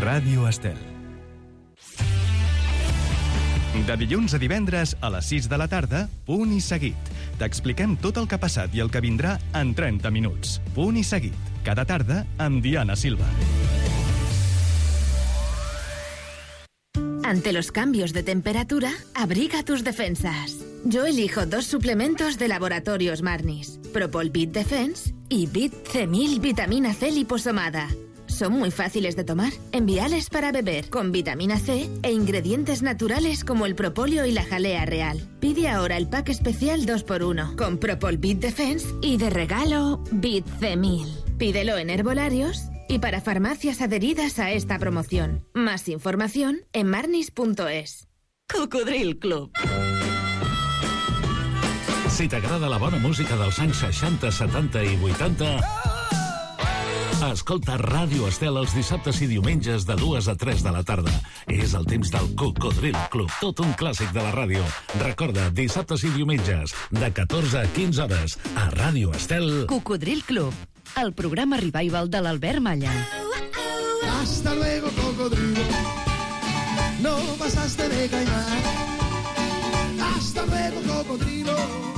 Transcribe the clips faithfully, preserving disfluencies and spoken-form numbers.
Ràdio Estel. De dilluns a divendres a les sis de la tarda, Punt i Seguit. T'expliquem tot el que ha passat i el que vindrà en trenta minuts. Punt i Seguit. Cada tarda amb Diana Silva. Ante los cambios de temperatura, abriga tus defensas. Yo elijo dos suplementos de Laboratorios Marnis. Propol Bit Defense y Bit C mil Vitamina C liposomada. Son muy fáciles de tomar. Envíales para beber, con vitamina C e ingredientes naturales como el propóleo y la jalea real. Pide ahora el pack especial dos por uno, con Propol Bit Defense y de regalo Bit C mil. Pídelo en herbolarios y para farmacias adheridas a esta promoción. Más información en marnis punto es. Cocodril Club. Si t'agrada la bona música dels anys seixanta, setanta i vuitanta... Escolta Ràdio Estel els dissabtes i diumenges de dues a tres de la tarda. És el temps del Cocodril Club, tot un clàssic de la ràdio. Recorda, dissabtes i diumenges, de catorze a quinze hores, a Ràdio Estel. Cocodril Club, el programa revival de l'Albert Malla. Hasta luego, cocodrilo. No pasaste de caimán. Hasta luego, cocodrilo.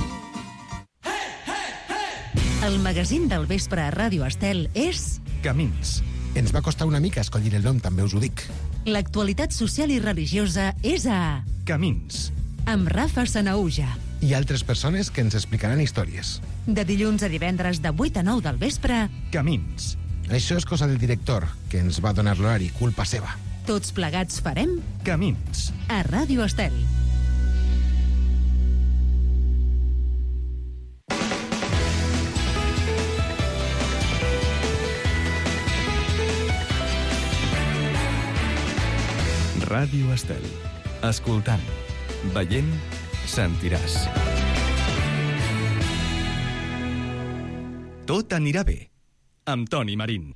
El magazín del vespre a Ràdio Estel és... Camins. Ens va costar una mica escollir el nom, també us ho dic. L'actualitat social i religiosa és a... Camins. Amb Rafa Sanaúja. I altres persones que ens explicaran històries. De dilluns a divendres de vuit a nou del vespre... Camins. Això és cosa del director, que ens va donar l'horari, culpa seva. Tots plegats farem... Camins. A Ràdio Estel. Ràdio Estel. Escoltant, veient, sentiràs. Tot anirà bé. Amb Toni Marín.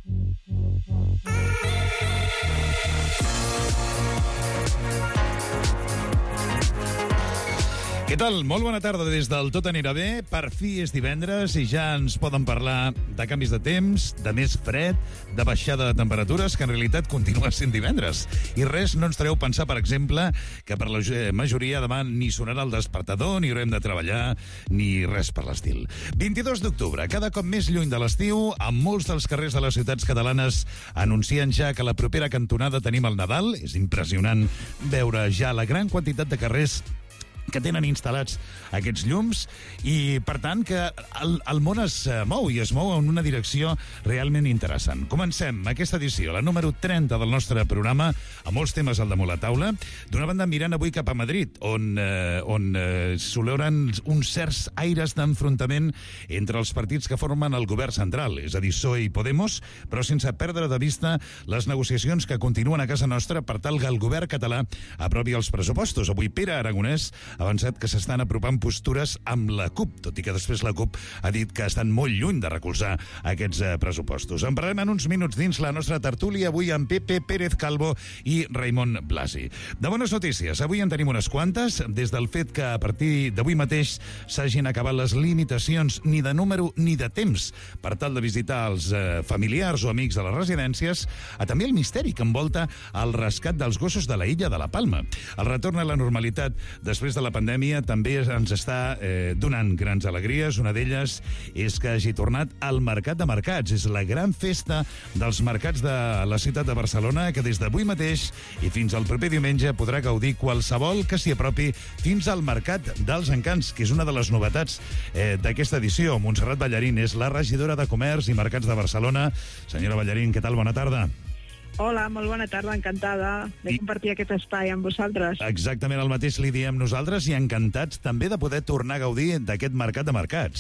Què tal? Molt bona tarda des del Tot anirà bé. Per fi és divendres i ja ens poden parlar de canvis de temps, de més fred, de baixada de temperatures, que en realitat continua sent divendres. I res no ens treu pensar, per exemple, que per la majoria demà ni sonarà el despertador, ni haurem de treballar, ni res per l'estil. vint-i-dos d'octubre, cada cop més lluny de l'estiu, amb molts dels carrers de les ciutats catalanes anuncien ja que la propera cantonada tenim el Nadal. És impressionant veure ja la gran quantitat de carrers que tenen instal·lats aquests llums i, per tant, que el, el món es mou i es mou en una direcció realment interessant. Comencem aquesta edició, la número trenta del nostre programa, amb molts temes al damunt la taula. D'una banda, mirant avui cap a Madrid, on, eh, on eh, s'oleuren uns certs aires d'enfrontament entre els partits que formen el govern central, és a dir, P S O E i Podemos, però sense perdre de vista les negociacions que continuen a casa nostra per tal que el govern català aprovi els pressupostos. Avui Pere Aragonès ha avançat que s'estan apropant postures amb la CUP, tot i que després la CUP ha dit que estan molt lluny de recolzar aquests eh, pressupostos. En parlem en uns minuts dins la nostra tertúlia, avui amb Pepe Pérez Calvo i Raimon Blasi. De bones notícies, avui en tenim unes quantes, des del fet que a partir d'avui mateix s'hagin acabat les limitacions ni de número ni de temps per tal de visitar els eh, familiars o amics de les residències, a també el misteri que envolta el rescat dels gossos de la illa de la Palma. El retorn a la normalitat després de la pandèmia també ens està eh, donant grans alegries. Una d'elles és que hagi tornat al Mercat de Mercats. És la gran festa dels mercats de la ciutat de Barcelona, que des d'avui mateix i fins al proper diumenge podrà gaudir qualsevol que s'hi apropi fins al Mercat dels Encants, que és una de les novetats eh, d'aquesta edició. Montserrat Ballarín és la regidora de Comerç i Mercats de Barcelona. Senyora Ballarín, què tal? Bona tarda. Hola, molt bona tarda, encantada de I... compartir aquest espai amb vosaltres. Exactament el mateix li diem nosaltres i encantats també de poder tornar a gaudir d'aquest Mercat de Mercats.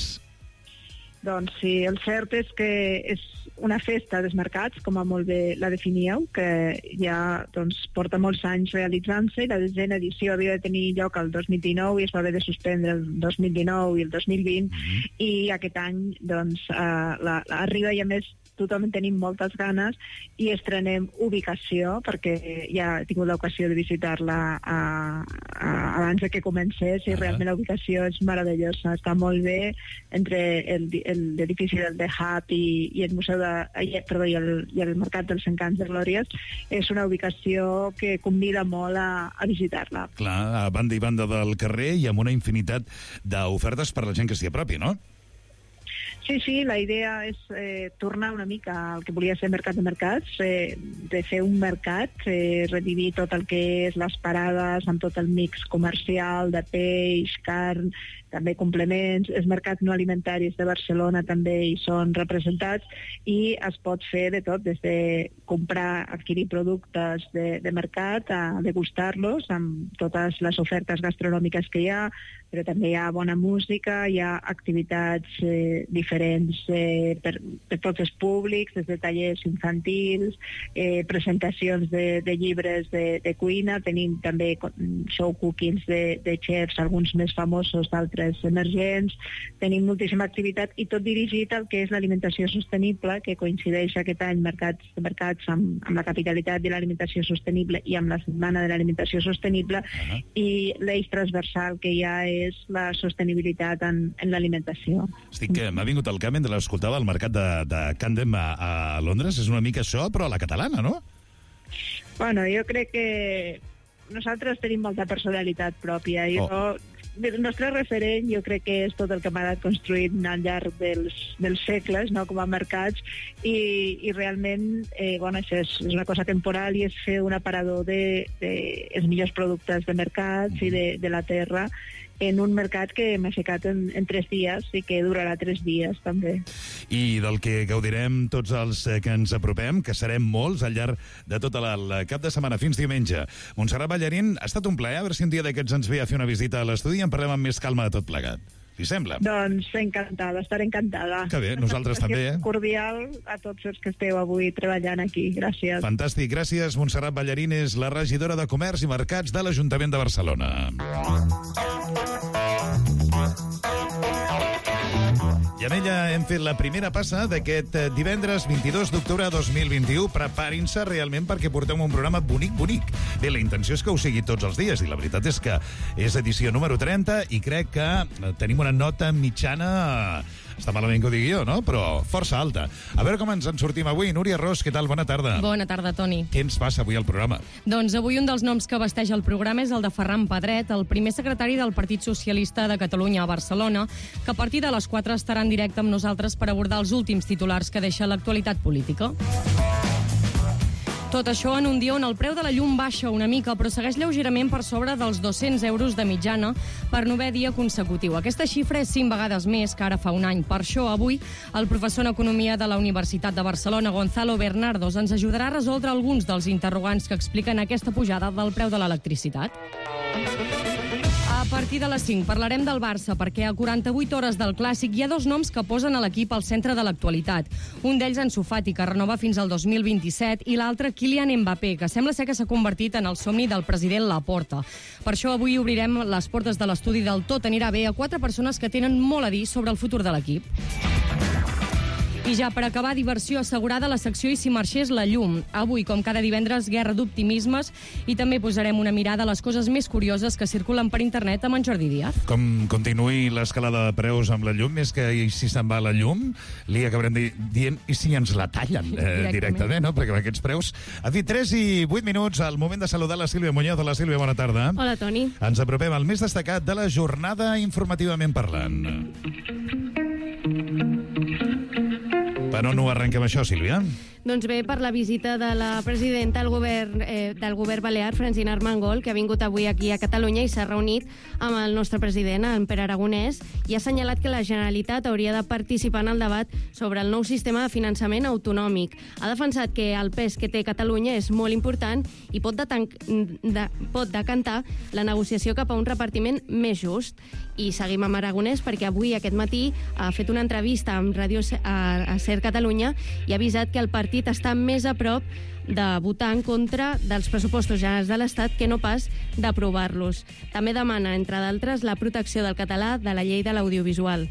Doncs sí, el cert és que és una festa dels mercats, com a molt bé la definíeu, que ja doncs, porta molts anys realitzant-se i la desena edició havia de tenir lloc el dos mil dinou i es va haver de suspendre el dos mil dinou i el dos mil vint mm-hmm. i aquest any doncs, eh, la, la, arriba ja més tothom en tenim moltes ganes i estrenem ubicació, perquè ja he tingut l'ocasió de visitar-la a, a, abans de que comencés i uh-huh. realment la ubicació és meravellosa, està molt bé entre el, el, l'edifici del The Hub i, i el museu de, perdó, i, el, i el Mercat dels Encants de Glòries. És una ubicació que convida molt a, a visitar-la. Clar, a banda i banda del carrer i amb una infinitat d'ofertes per la gent que s'hi apropi, no? Sí, sí, la idea és eh, tornar una mica al que volia ser Mercat de Mercats, eh, de fer un mercat, eh, revivir tot el que és les parades amb tot el mix comercial de peix, carn, també complements. Els mercats no alimentaris de Barcelona també hi són representats i es pot fer de tot, des de comprar, adquirir productes de, de mercat a degustar-los amb totes les ofertes gastronòmiques que hi ha, però també hi ha bona música, hi ha activitats eh, diferents eh, per, per tots els públics, des de tallers infantils, eh, presentacions de, de llibres de, de cuina, tenim també show cookings de, de xefs, alguns més famosos, d'altres emergents, tenim moltíssima activitat i tot dirigit al que és l'alimentació sostenible, que coincideix aquest any mercats de mercats amb, amb la capitalitat de l'alimentació sostenible i amb la setmana de l'alimentació sostenible, uh-huh. i l'eix transversal que hi ha és la sostenibilitat en, en l'alimentació. Estic que m'ha vingut al cap mentre l'escoltava al mercat de, de Camden a, a Londres. És una mica això, però a la catalana, no? Bueno, jo crec que nosaltres tenim molta personalitat pròpia. Jo, oh. El nostre referent jo crec que és tot el que m'ha anat construint al llarg dels, dels segles, no?, com a mercats, i, i realment eh, bueno, això és, és una cosa temporal i és fer un aparador de, de els millors productes de mercats i de, de la terra en un mercat que hem aixecat en, en tres dies i que durarà tres dies també. I del que gaudirem tots els que ens apropem, que serem molts al llarg de tot el cap de setmana fins diumenge. Montserrat Ballarín, ha estat un plaer, a veure si un dia d'aquests ens ve a fer una visita a l'estudi i en parlem amb més calma de tot plegat. Li sembla? Doncs encantada, estaré encantada. Que bé, nosaltres també. Eh? Cordial a tots els que esteu avui treballant aquí. Gràcies. Fantàstic, gràcies. Montserrat Ballarín és la regidora de Comerç i Mercats de l'Ajuntament de Barcelona. I amb ella hem fet la primera passa d'aquest divendres vint-i-dos d'octubre de dos mil vint-i-u. Preparin-se realment perquè portem un programa bonic, bonic. Bé, la intenció és que ho sigui tots els dies i la veritat és que és edició número trenta i crec que tenim una nota mitjana, està malament que ho digui jo, no?, però força alta. A veure com ens en sortim avui. Núria Ros, què tal? Bona tarda. Bona tarda, Toni. Què ens passa avui al programa? Doncs avui un dels noms que vesteix el programa és el de Ferran Pedret, el primer secretari del Partit Socialista de Catalunya a Barcelona, que a partir de les quatre estarà en directe amb nosaltres per abordar els últims titulars que deixa l'actualitat política. Tot això en un dia on el preu de la llum baixa una mica, però segueix lleugerament per sobre dels dos-cents euros de mitjana per novè dia consecutiu. Aquesta xifra és cinc vegades més que ara fa un any. Per això, avui, el professor en Economia de la Universitat de Barcelona, Gonzalo Bernardos, ens ajudarà a resoldre alguns dels interrogants que expliquen aquesta pujada del preu de l'electricitat. A partir de les cinc parlarem del Barça, perquè a quaranta-vuit hores del Clàssic hi ha dos noms que posen a l'equip al centre de l'actualitat. Un d'ells, Ansu Fati, que renova fins al dos mil vint-i-set, i l'altre, Kylian Mbappé, que sembla ser que s'ha convertit en el somni del president Laporta. Per això avui obrirem les portes de l'estudi del Tot anirà bé a quatre persones que tenen molt a dir sobre el futur de l'equip. I ja per acabar, diversió assegurada a la secció I si marxés la llum. Avui, com cada divendres, guerra d'optimismes i també posarem una mirada a les coses més curioses que circulen per internet amb en Jordi Díaz. Com continuï l'escalada de preus amb la llum, més que i si se'n va la llum, li acabarem di dient i si ens la tallen eh, directament. directament, no? Perquè amb aquests preus... En fi, tres i vuit minuts, al moment de saludar la Sílvia Muñoz. Hola, Sílvia, bona tarda. Hola, Toni. Ens apropem al més destacat de la jornada informativament parlant. Per on ho arrenquem això, Sílvia? Doncs bé, per la visita de la presidenta del govern, eh, del govern balear, Francina Armengol, que ha vingut avui aquí a Catalunya i s'ha reunit amb el nostre president, en Pere Aragonès, i ha assenyalat que la Generalitat hauria de participar en el debat sobre el nou sistema de finançament autonòmic. Ha defensat que el pes que té Catalunya és molt important i pot, de, pot decantar la negociació cap a un repartiment més just. I seguim amb Aragonès perquè avui, aquest matí, ha fet una entrevista amb Ràdio a, a Ser Catalunya i ha avisat que el partit està més a prop de votar en contra dels pressupostos generals de l'Estat que no pas d'aprovar-los. També demana, entre d'altres, la protecció del català de la llei de l'audiovisual.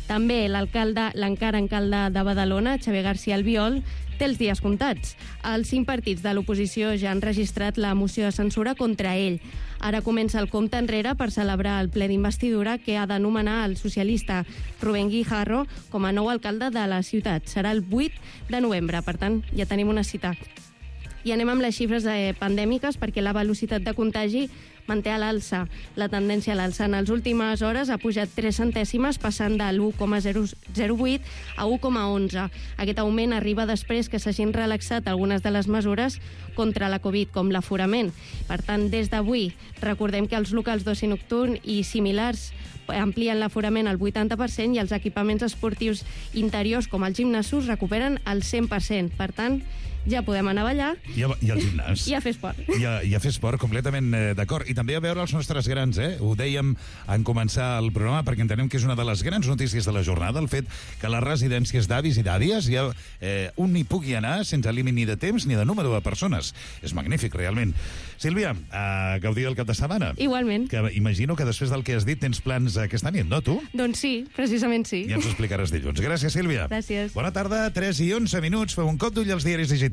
També l'alcalde, l'encara alcalde de Badalona, Xavier García Albiol, té els dies comptats. Els cinc partits de l'oposició ja han registrat la moció de censura contra ell. Ara comença el compte enrere per celebrar el ple d'investidura que ha de nomenar el socialista Rubén Guijarro com a nou alcalde de la ciutat. Serà el vuit de novembre, per tant, ja tenim una cita. I anem amb les xifres eh, pandèmiques perquè la velocitat de contagi manté a l'alça. La tendència a l'alça en les últimes hores ha pujat tres centèsimes, passant de l'u coma zero zero vuit a u coma onze. Aquest augment arriba després que s'hagin relaxat algunes de les mesures contra la Covid, com l'aforament. Per tant, des d'avui, recordem que els locals d'oci nocturn i similars amplien l'aforament al vuitanta per cent i els equipaments esportius interiors, com els gimnasos, recuperen el cent per cent. Per tant, ja podem anar a ballar. I, a, i al gimnàs. I a fer esport. I a, i a fer esport, completament eh, d'acord. I també a veure els nostres grans, eh? Ho dèiem en començar el programa, perquè entenem que és una de les grans notícies de la jornada, el fet que les residències d'avis i d'àvies ja eh, un hi pugui anar sense límit ni de temps ni de número de persones. És magnífic, realment. Sílvia, a gaudir del cap de setmana. Igualment. Que imagino que després del que has dit tens plans aquesta nit, no, tu? Doncs sí, precisament sí. Ja ens ho explicaràs dilluns. Gràcies, Sílvia. Gràcies. Bona tarda, tres i onze minuts. Feu un cop d'ull als diaris digitals.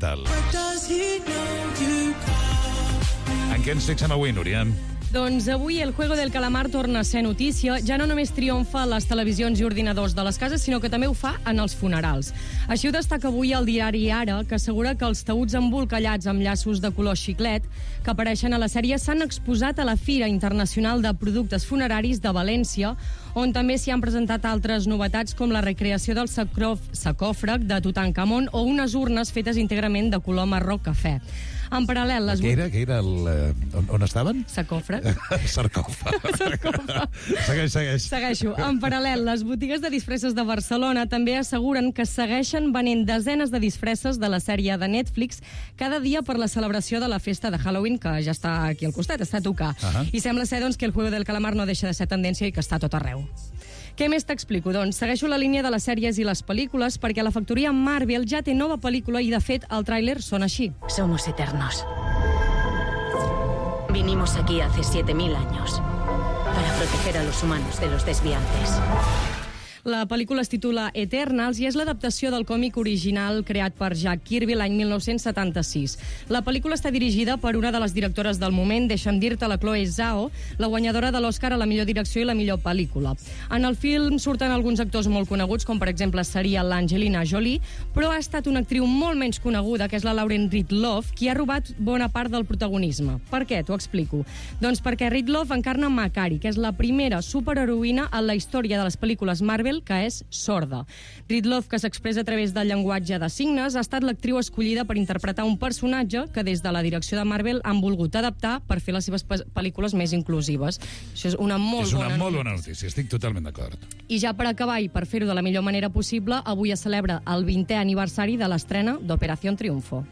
En què ens fixem avui, Núria? Doncs avui el Juego del Calamar torna a ser notícia. Ja no només triomfa a les televisions i ordinadors de les cases, sinó que també ho fa en els funerals. Així ho destaca avui el diari Ara, que assegura que els taüts embolcallats amb llaços de color xiclet que apareixen a la sèrie s'han exposat a la Fira Internacional de Productes Funeraris de València, on també s'hi han presentat altres novetats com la recreació del sacòfrag de Tutankamon o unes urnes fetes íntegrament de color marró cafè. En paral·lel, les... Què era? Què era el... On, on estaven? Sacòfrag. Sarcòfag. Sarcòfag. Segueix, segueix. Segueixo. En paral·lel, les botigues de disfresses de Barcelona també asseguren que segueixen venent desenes de disfresses de la sèrie de Netflix cada dia per la celebració de la festa de Halloween, que ja està aquí al costat, està a tocar. Uh-huh. I sembla ser, doncs, que el Juego del Calamar no deixa de ser tendència i que està a tot arreu. Què més t'explico? Doncs segueixo la línia de les sèries i les pel·lícules perquè la factoria Marvel ja té nova pel·lícula i, de fet, el tràiler sona així. Somos eternos. Vinimos aquí hace siete mil años para proteger a los humanos de los desviantes. La pel·lícula es titula Eternals i és l'adaptació del còmic original creat per Jack Kirby l'any mil nou-cents setanta-sis. La pel·lícula està dirigida per una de les directores del moment, deixa'm dir-te, la Chloe Zhao, la guanyadora de l'Oscar a la millor direcció i la millor pel·lícula. En el film surten alguns actors molt coneguts, com per exemple seria l'Angelina Jolie, però ha estat una actriu molt menys coneguda, que és la Lauren Ridloff, qui ha robat bona part del protagonisme. Per què? T'ho explico. Doncs perquè Ridloff encarna Makkari, que és la primera superheroïna en la història de les pel·lícules Marvel que és sorda. Ridloff, que s'expressa a través del llenguatge de signes, ha estat l'actriu escollida per interpretar un personatge que des de la direcció de Marvel han volgut adaptar per fer les seves pel·lícules més inclusives. Això és una molt és una bona molt bona notícia, estic totalment d'acord. I ja per acabar i per fer-ho de la millor manera possible, avui es celebra el vintè aniversari de l'estrena d'Operación Triunfo.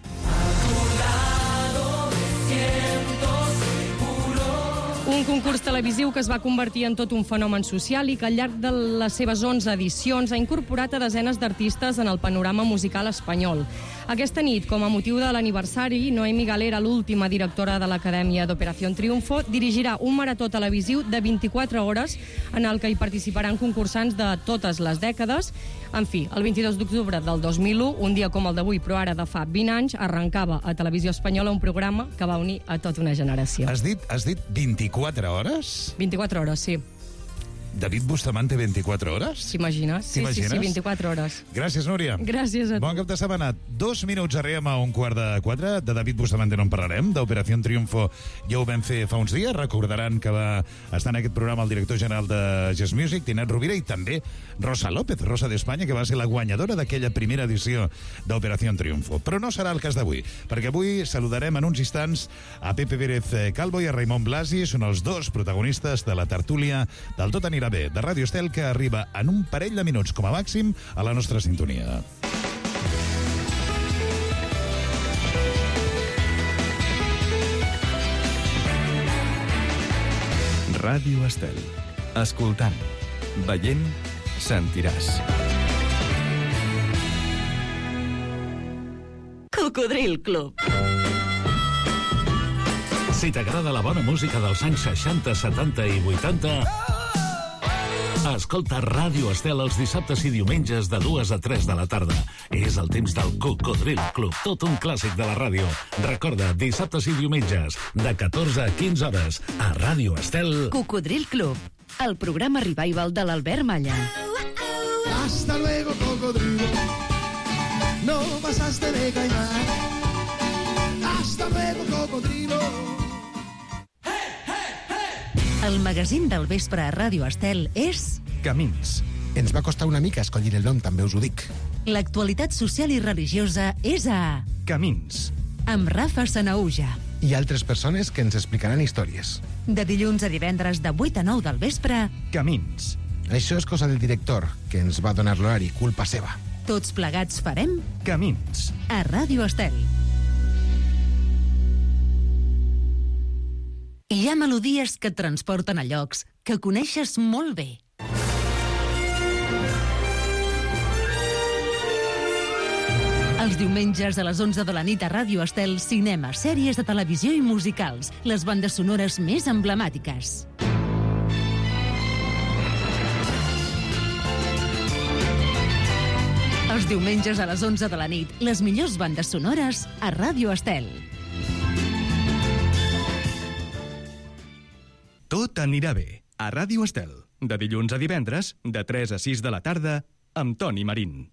Un concurs televisiu que es va convertir en tot un fenomen social i que al llarg de les seves onze edicions ha incorporat a desenes d'artistes en el panorama musical espanyol. Aquesta nit, com a motiu de l'aniversari, Noemi Galera, l'última directora de l'Acadèmia d'Operación Triunfo, dirigirà un marató televisiu de vint-i-quatre hores en el que hi participaran concursants de totes les dècades. En fi, el vint-i-dos d'octubre del dos mil u, un dia com el d'avui, però ara de fa vint anys, arrencava a Televisió Espanyola un programa que va unir a tota una generació. Has dit, has dit vint-i-quatre hores? vint-i-quatre hores, sí. David Bustamante, vint-i-quatre hores? T'imagines? Sí, sí, sí, vint-i-quatre hores. Gràcies, Núria. Gràcies a tu. Bon cap de setmana. Dos minuts, arribem a un quart de quatre. De David Bustamante no en parlarem. D'Operació Triunfo ja ho vam fer fa uns dies. Recordaran que va estar en aquest programa el director general de Jazz Music, Tinet Rovira, i també Rosa López, Rosa d'Espanya, que va ser la guanyadora d'aquella primera edició d'Operació Triunfo. Però no serà el cas d'avui, perquè avui saludarem en uns instants a Pepe Pérez Calvo i a Raimon Blasi. Són els dos protagonistes de la tertúlia del Tot anirà bé, de Ràdio Estel, que arriba en un parell de minuts com a màxim a la nostra sintonia. Ràdio Estel. Escoltant, veient, sentiràs. Cocodril Club. Si t'agrada la bona música dels anys seixanta, setanta i vuitanta... Escolta Ràdio Estel els dissabtes i diumenges de dues a tres de la tarda. És el temps del Cocodril Club, tot un clàssic de la ràdio. Recorda, dissabtes i diumenges, de catorze a quinze hores, a Ràdio Estel. Cocodril Club, el programa revival de l'Albert Malla. Hasta luego, cocodrilo. No pasaste de caimán. Hasta luego, cocodrilo. El magazín del vespre a Ràdio Estel és... Camins. Ens va costar una mica escollir el nom, també us ho dic. L'actualitat social i religiosa és a... Camins. Amb Rafa Sanaúja. I altres persones que ens explicaran històries. De dilluns a divendres de vuit a nou del vespre... Camins. Això és cosa del director, que ens va donar l'horari, culpa seva. Tots plegats farem... Camins. A Ràdio Estel. Hi ha melodies que et transporten a llocs que coneixes molt bé. Els diumenges a les onze de la nit a Ràdio Estel, cinema, sèries de televisió i musicals, les bandes sonores més emblemàtiques. Els diumenges a les onze de la nit, les millors bandes sonores a Ràdio Estel. Tot anirà bé. A Ràdio Estel. De dilluns a divendres, de tres a sis de la tarda, amb Toni Marín.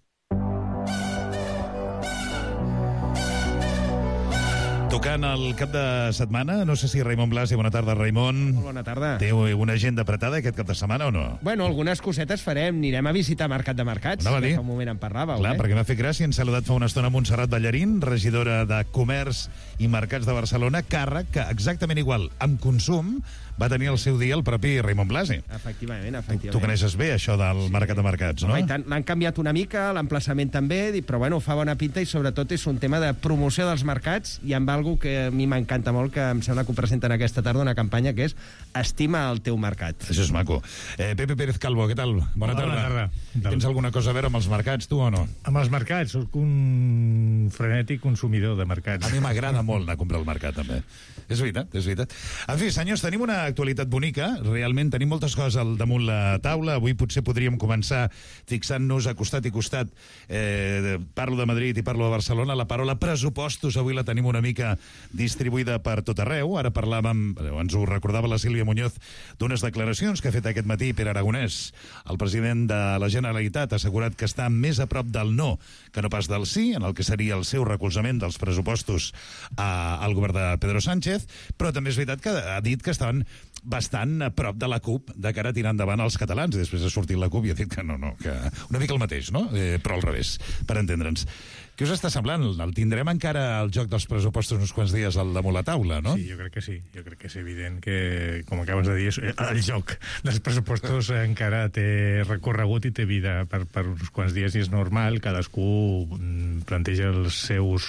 Tocant el cap de setmana, no sé si Raimon Blasi, bona tarda, Raimon. Molt bona tarda. Té una agenda apretada aquest cap de setmana o no? Bueno, algunes cosetes farem. Anirem a visitar Mercat de Mercats, Anava a dir. que fa un moment en parlàveu. Clar, eh? perquè m'ha fet gràcia, ens ha saludat fa una estona Montserrat Ballarín, regidora de Comerç i Mercats de Barcelona, càrrec que exactament igual, amb consum, va tenir el seu dia el propi Raimon Blasi. Efectivament, efectivament. Tu coneixes bé això del Mercat de Mercats, no? Home, i tant, l'han canviat una mica, l'emplaçament també, però bueno, fa bona pinta i sobretot és un tema de promoció dels mercats i amb algo que a mi m'encanta molt, que em sembla que ho presenten aquesta tarda, una campanya que és Estima el teu mercat. Això és maco. Eh, Pepe Pérez Calvo, què tal? Bona Hola, tarda. bona tarda. Tens alguna cosa a veure amb els mercats, tu, o no? Amb els mercats, soc un frenètic consumidor de mercats. A mi m'agrada molt anar a comprar al mercat, també. És veritat, és veritat. En fi, senyors, tenim una actualitat bonica. Realment tenim moltes coses al damunt la taula. Avui potser podríem començar fixant-nos a costat i costat. Eh, parlo de Madrid i parlo de Barcelona. La paraula pressupostos avui la tenim una mica distribuïda per tot arreu. Ara parlàvem, ens ho recordava la Sílvia Muñoz, d'unes declaracions que ha fet aquest matí Pere Aragonès. El president de la Generalitat ha assegurat que està més a prop del no que no pas del sí, en el que seria el seu recolzament dels pressupostos a, al govern de Pedro Sánchez, però també és veritat que ha dit que estaven bastant a prop de la CUP de cara a tirar endavant els catalans. I després ha sortit la CUP i ha dit que no, no, que una mica el mateix, no? Eh, però al revés, per entendre'ns. Què us està semblant? El tindrem encara el joc dels pressupostos uns quants dies al damunt la taula, no? Sí, jo crec que sí. Jo crec que és evident que, com acabes de dir, el joc dels pressupostos encara té recorregut i té vida per, per uns quants dies i és normal. Cadascú planteja els seus,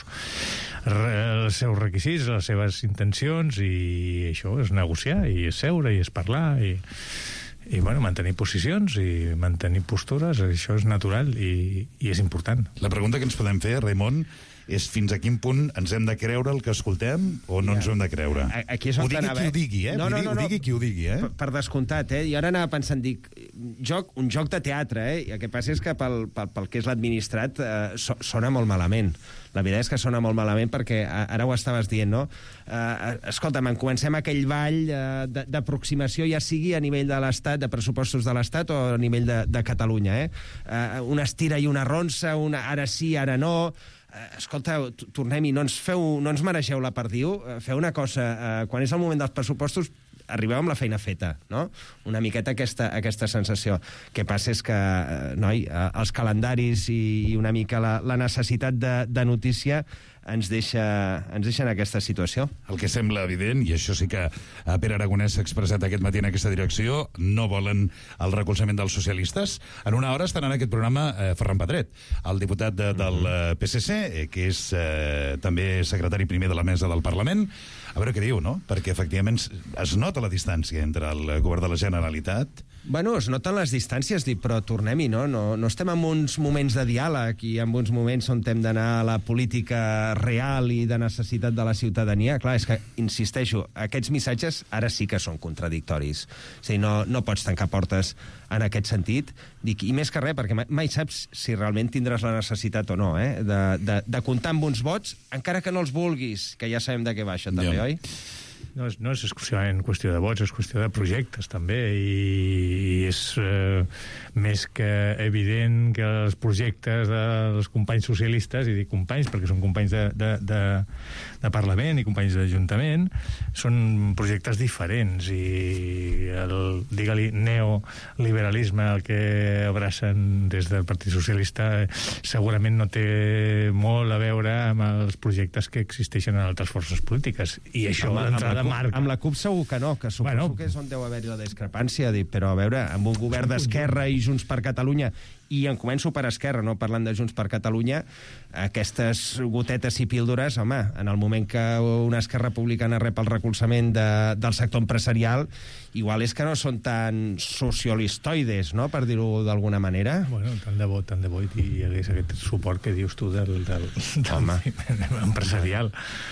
els seus requisits, les seves intencions i això és negociar i és seure i és parlar i... i bueno, mantenir posicions i mantenir postures, això és natural i, i és important. La pregunta que ens podem fer, Raimon, és fins a quin punt ens hem de creure el que escoltem o no ja. ens ho hem de creure. Aquí és ho on digui anava, qui ho digui, eh? No, no, no, ho digui qui ho digui, eh? Per, per descomptat, eh? I ara anava pensant, dic, joc, un joc de teatre, eh? I el que passa és que pel, pel, pel que és l'administrat eh, so, sona molt malament. La veritat és que sona molt malament perquè ara ho estaves dient, no? Uh, escolta'm, en comencem aquell ball uh, d'aproximació, ja sigui a nivell de l'Estat, de pressupostos de l'Estat o a nivell de, de Catalunya, eh? Uh, una estira i una ronsa, una ara sí, ara no... Uh, escolta, tornem-hi, no ens feu, no ens mereixeu la perdiu, uh, feu una cosa, uh, quan és el moment dels pressupostos arribeu amb la feina feta, no? Una miqueta aquesta, aquesta sensació. El que passa és que, eh, noi, eh, els calendaris i, i una mica la, la necessitat de, de notícia ens deixa, ens deixa en aquesta situació. El que sembla evident, i això sí que Pere Aragonès s'ha expressat aquest matí en aquesta direcció, no volen el recolzament dels socialistes. En una hora estarà en aquest programa eh, Ferran Pedret, el diputat de, del eh, P S C, eh, que és eh, també secretari primer de la mesa del Parlament. A veure què diu, no? Perquè efectivament es nota la distància entre el govern de la Generalitat Bueno, es noten les distàncies, dic, però tornem-hi, no? no? No estem en uns moments de diàleg i en uns moments on hem d'anar a la política real i de necessitat de la ciutadania. Clar, és que, insisteixo, aquests missatges ara sí que són contradictoris. O sigui, no, no pots tancar portes en aquest sentit. Dic, i més que res, perquè mai, mai saps si realment tindràs la necessitat o no, eh? de, de, de comptar amb uns vots, encara que no els vulguis, que ja sabem de què baixa, també, ja. Oi? No és, no és exclusivament qüestió de vots, és qüestió de projectes, també, i és eh, més que evident que els projectes dels companys socialistes, i dic companys perquè són companys de, de, de, de Parlament i companys d'Ajuntament, són projectes diferents, i el, digue-li, neoliberalisme, el que abracen des del Partit Socialista, segurament no té molt a veure amb els projectes que existeixen en altres forces polítiques, i això d'entrada marca. Amb la CUP segur que no, que suposo bueno, que és on deu haver-hi la discrepància, dic, però a veure, amb un govern d'Esquerra i Junts per Catalunya, i en començo per Esquerra, no parlant de Junts per Catalunya, aquestes gotetes i píldores, home, en el moment que una Esquerra Republicana rep el recolzament de, del sector empresarial, igual és que no són tan sociolistoides, no?, per dir-ho d'alguna manera. Bueno, tant de bo, tant de bo, i hi hagués aquest suport que dius tu del, del, del empresarial,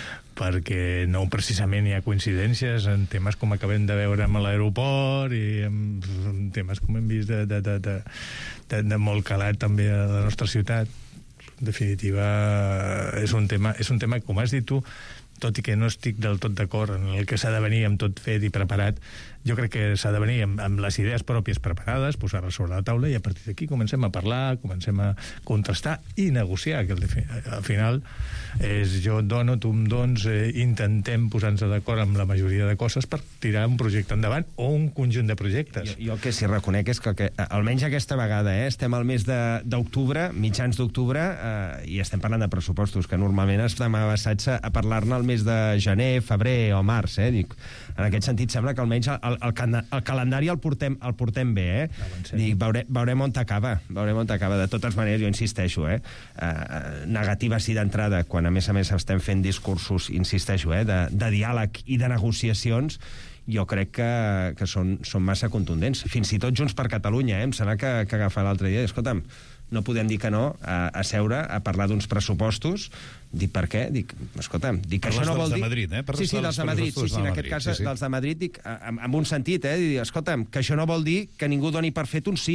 perquè no precisament hi ha coincidències en temes com acabem de veure amb l'aeroport i en temes com hem vist de, de, de, de, de, de molt calat també a la nostra ciutat. En definitiva, és un tema, és un tema, com has dit tu, tot i que no estic del tot d'acord en el que s'ha de venir amb tot fet i preparat, jo crec que s'ha de venir amb, amb les idees pròpies preparades, posar-les sobre la taula, i a partir d'aquí comencem a parlar, comencem a contrastar i negociar, que al final és jo et dono, tu em dones, eh, intentem posar-nos d'acord amb la majoria de coses per tirar un projecte endavant o un conjunt de projectes. Jo, jo el que sí reconec és que, que almenys aquesta vegada, eh, estem al mes d'octubre, mitjans d'octubre, eh, i estem parlant de pressupostos, que normalment estem avassats a parlar-ne al mes de gener, febrer o març, eh, dic, en aquest sentit sembla que almenys el, el, el calendari el portem, el portem bé, eh? Dic, veure, veurem on t'acaba, veurem on t'acaba. De totes maneres, jo insisteixo, eh? Uh, negativa sí d'entrada, quan a més a més estem fent discursos, insisteixo, eh? de, de diàleg i de negociacions, jo crec que, que són, són massa contundents. Fins i tot Junts per Catalunya, eh? Em sembla que, que agafar l'altre dia, escolta'm, no podem dir que no a, a seure, a parlar d'uns pressupostos. Dic, per què? Dic, escolta'm, dic que això no vol dir... Parles dels de Madrid, eh? Sí, sí, dels de Madrid, sí, sí, en aquest cas, dels de Madrid, dic, amb un sentit, eh? Dic, escolta'm, que això no vol dir que ningú doni per fet un sí,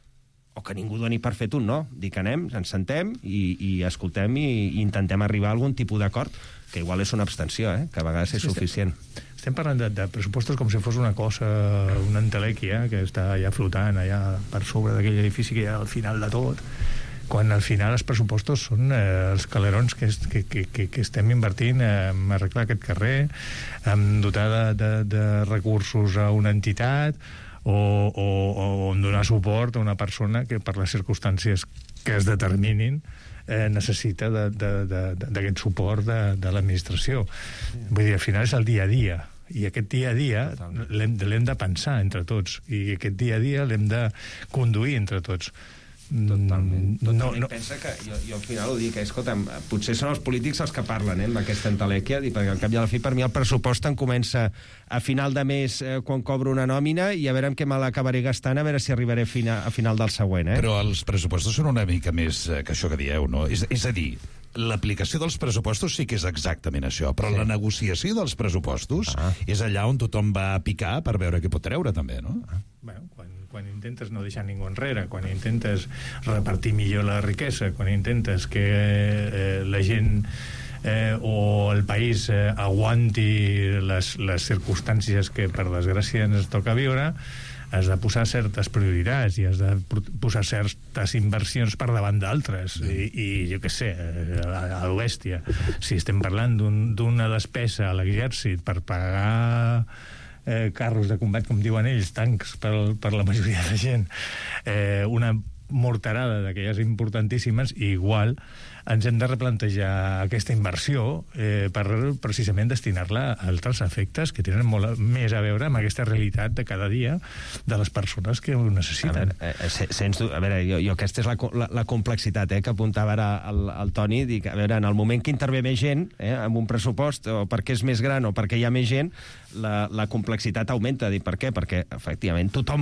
o que ningú doni per fet un no. Dic, anem, ens sentem i, i escoltem i, i intentem arribar a algun tipus d'acord, que igual és una abstenció, eh? Que a vegades és suficient. Estem parlant de, de pressupostos com si fos una cosa, una entelèquia que està allà flotant, allà per sobre d'aquell edifici que hi ha al final de tot, quan al final els pressupostos són eh, els calerons que, que, que, que estem invertint en arreglar aquest carrer, en dotar de, de, de recursos a una entitat o, o, o en donar suport a una persona que per les circumstàncies que es determinin eh, necessita d'aquest suport de, de l'administració. Vull dir, al final és el dia a dia, i aquest dia a dia l'hem de pensar entre tots, i aquest dia a dia l'hem de conduir entre tots. Totalment. Totalment. No, no. Pensa que jo, jo al final ho dic, eh, escolta'm, potser són els polítics els que parlen, eh, amb aquesta entelèquia, perquè al cap i a la fi, per mi el pressupost em comença a final de mes, eh, quan cobro una nòmina, i a veure amb què me l'acabaré gastant, a veure si arribaré a, fina, a final del següent, eh? Però els pressupostos són una mica més eh, que això que dieu, no? És, és a dir, l'aplicació dels pressupostos sí que és exactament això, però sí. La negociació dels pressupostos ah. és allà on tothom va a picar per veure què pot treure, també, no? Ah. Bueno, quan quan intentes no deixar ningú enrere, quan intentes repartir millor la riquesa, quan intentes que eh, la gent eh, o el país eh, aguanti les, les circumstàncies que per desgràcia ens toca viure, has de posar certes prioritats i has de posar certes inversions per davant d'altres, i, i jo què sé, a, a l'Oèstia, si estem parlant d'una un, despesa a l'exèrcit per pagar Eh, carros de combat, com diuen ells, tancs per, per la majoria de la gent, eh, una morterada d'aquelles importantíssimes, i igual ens hem de replantejar aquesta inversió eh, per precisament destinar-la a altres efectes que tenen molt més a veure amb aquesta realitat de cada dia de les persones que ho necessiten. A veure, eh, sens, a veure jo, jo aquesta és la, la, la complexitat eh, que apuntava ara el, el Toni. Dic, a veure, en el moment que intervé més gent eh, amb un pressupost, o perquè és més gran o perquè hi ha més gent, la, la complexitat augmenta. Dic, per què? Perquè, efectivament, tothom vol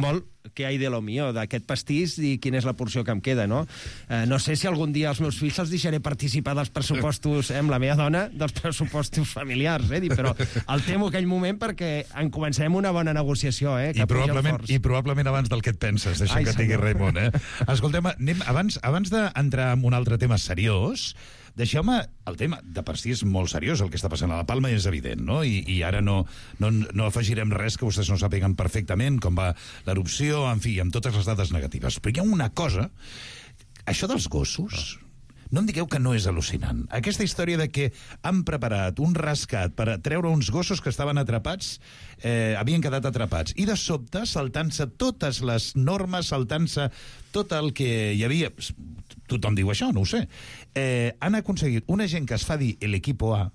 què hay de lo mío, d'aquest pastís i quina és la porció que em queda, no? Eh, no sé si algun dia els meus fills els deixaré participar dels pressupostos, eh, amb la meva dona, dels pressupostos familiars, eh? Però el temo aquell moment perquè en començarem una bona negociació, eh? I probablement, I probablement abans del que et penses, deixa'm Ai, que et digui Raimon, eh? Escoltem, anem, abans, abans d'entrar en un altre tema seriós, deixeu-me, el tema de per si és molt seriós el que està passant a la Palma, és evident, no? I, i ara no, no, no afegirem res que vostès no sàpiguen perfectament, com va l'erupció, en fi, amb totes les dades negatives. Però hi ha una cosa, això dels gossos, no em digueu que no és al·lucinant. Aquesta història de que han preparat un rescat per treure uns gossos que estaven atrapats, eh, havien quedat atrapats, i de sobte, saltant-se totes les normes, saltant-se tot el que hi havia... Tothom diu això, no ho sé. Eh, han aconseguit una gent que es fa dir el equipo A.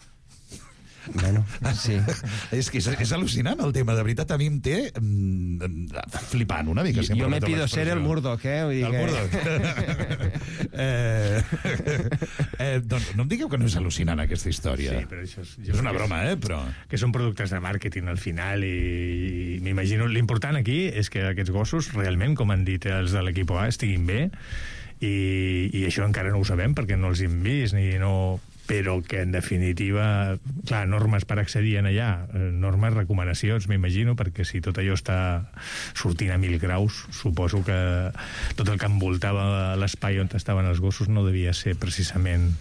Bueno, sí. és que és, és al·lucinant el tema, de veritat, a mi em té mm, flipant una mica. Jo me pido ser el Murdoch, eh? Vull dir el que... Murdoch. eh, eh, doncs no em digueu que no és al·lucinant aquesta història. Sí, però això és, és una broma, eh? Però... Que són productes de màrqueting al final i, i m'imagino... L'important aquí és que aquests gossos realment, com han dit els de l'equip A, estiguin bé i, i això encara no ho sabem perquè no els hem vist ni no... però que en definitiva, clar, normes per accedir en allà, normes, recomanacions, m'imagino, perquè si tot allò està sortint a mil graus, suposo que tot el que envoltava l'espai on estaven els gossos no devia ser precisament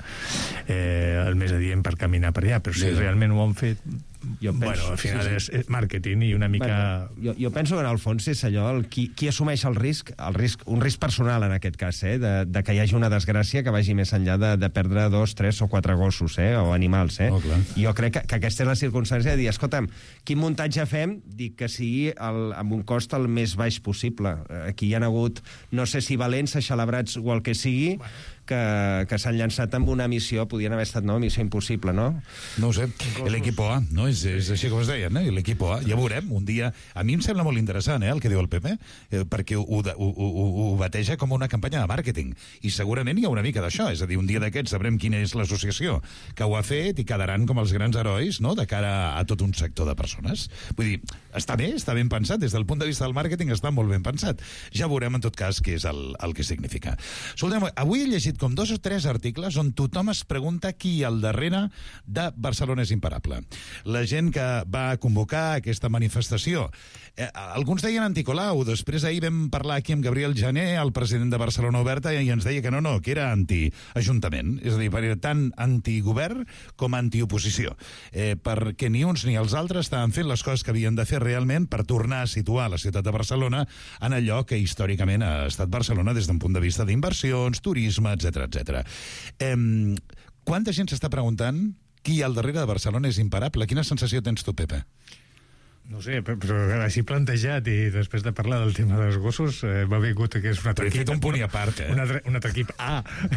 eh, el més adient per caminar per allà, però si sí. realment ho han fet, jo penso, bueno, al final sí, sí. és màrqueting i una mica... Bueno, jo, jo penso que en el fons és allò, el, qui, qui assumeix el risc, el risc, un risc personal en aquest cas, eh, de, de que hi hagi una desgràcia que vagi més enllà de, de perdre dos, tres o quatre gossos, eh, o animals, eh. Oh, jo crec que, que aquesta és la circumstància de dir, escolta'm, quin muntatge fem? Dic que sigui el, amb un cost el més baix possible. Aquí hi ha hagut, no sé si valents, eixelebrats o el que sigui, bueno. que, que s'han llançat amb una missió, podien haver estat, no?, missió impossible, no? No ho sé, l'equipo A, no? És, és així com es deien, eh? L'equipo A. Ja veurem, un dia... A mi em sembla molt interessant, eh, el que diu el Pepe, eh, perquè ho, ho, ho, ho bateja com una campanya de màrqueting. I segurament hi ha una mica d'això, és a dir, un dia d'aquests sabrem quina és l'associació que ho ha fet i quedaran com els grans herois, no?, de cara a tot un sector de persones. Vull dir, està bé, està ben pensat, des del punt de vista del màrqueting està molt ben pensat. Ja veurem, en tot cas, què és el, el que significa. Escolteu, avui he llegit com dos o tres articles on tothom es pregunta qui al darrere de Barcelona és imparable. La gent que va convocar aquesta manifestació. Eh, alguns deien anticolau, després ahir vam parlar aquí amb Gabriel Jané, el president de Barcelona Oberta, i ens deia que no, no, que era anti-ajuntament, és a dir, era tant antigovern com antioposició, eh, perquè ni uns ni els altres estaven fent les coses que havien de fer realment per tornar a situar la ciutat de Barcelona en allò que històricament ha estat Barcelona des d'un punt de vista d'inversions, turisme, etcètera, etcètera. Eh, quanta gent s'està preguntant qui al darrere de Barcelona és imparable? Quina sensació tens tu, Pepe? No sé, però així plantejat i després de parlar del tema dels gossos eh, m'ha vingut que és un altre equip. He fet un punt i a part, eh? Un altre, un altre equip A.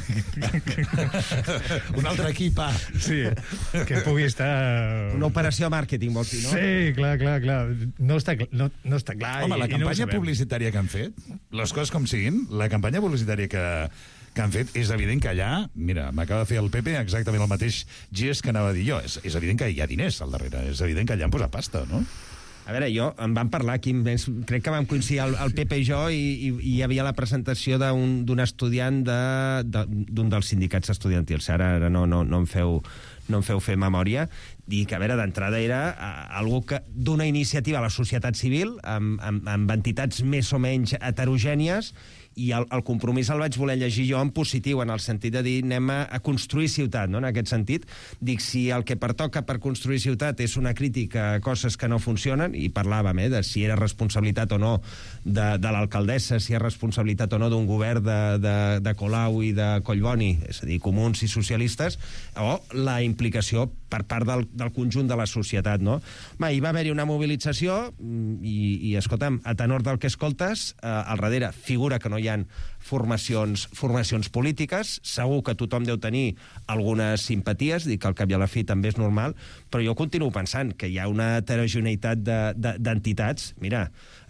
un altre equip A. Sí, que pugui estar... Una operació màrqueting, vols dir, no? Sí, clar, clar, clar. No està, no, no està clar. Home, i, la campanya no publicitària que han fet, les coses com siguin, la campanya publicitària que... que han fet, és evident que allà, mira, m'acaba de fer el Pepe exactament el mateix gest que anava a dir jo, és, és evident que hi ha diners al darrere, és evident que allà han posat pasta, no? A veure, jo, em van parlar aquí, crec que vam coincidir el, el Pepe i jo, i, i, i hi havia la presentació d'un d'un estudiant d'un de, de, dels sindicats estudiantils, ara, ara no, no, no, em feu, no em feu fer memòria, i que, a veure, d'entrada era uh, algo que d'una iniciativa a la societat civil, amb, amb, amb entitats més o menys heterogènies, i el, el compromís el vaig voler llegir jo en positiu, en el sentit de dir anem a, a construir ciutat, no? En aquest sentit, dic, si el que pertoca per construir ciutat és una crítica a coses que no funcionen, i parlàvem eh, de si era responsabilitat o no de, de l'alcaldessa, si és responsabilitat o no d'un govern de, de, de Colau i de Collboni, és a dir, comuns i socialistes, o la implicació per part del, del conjunt de la societat, no? Ma, hi va haver-hi una mobilització i, i escolta'm, a tenor del que escoltes, eh, al darrere figura que no hi ha formacions, formacions polítiques, segur que tothom deu tenir algunes simpaties, dic que al cap i a la fi també és normal, però jo continuo pensant que hi ha una heterogeneïtat d'entitats. De, de, Mira,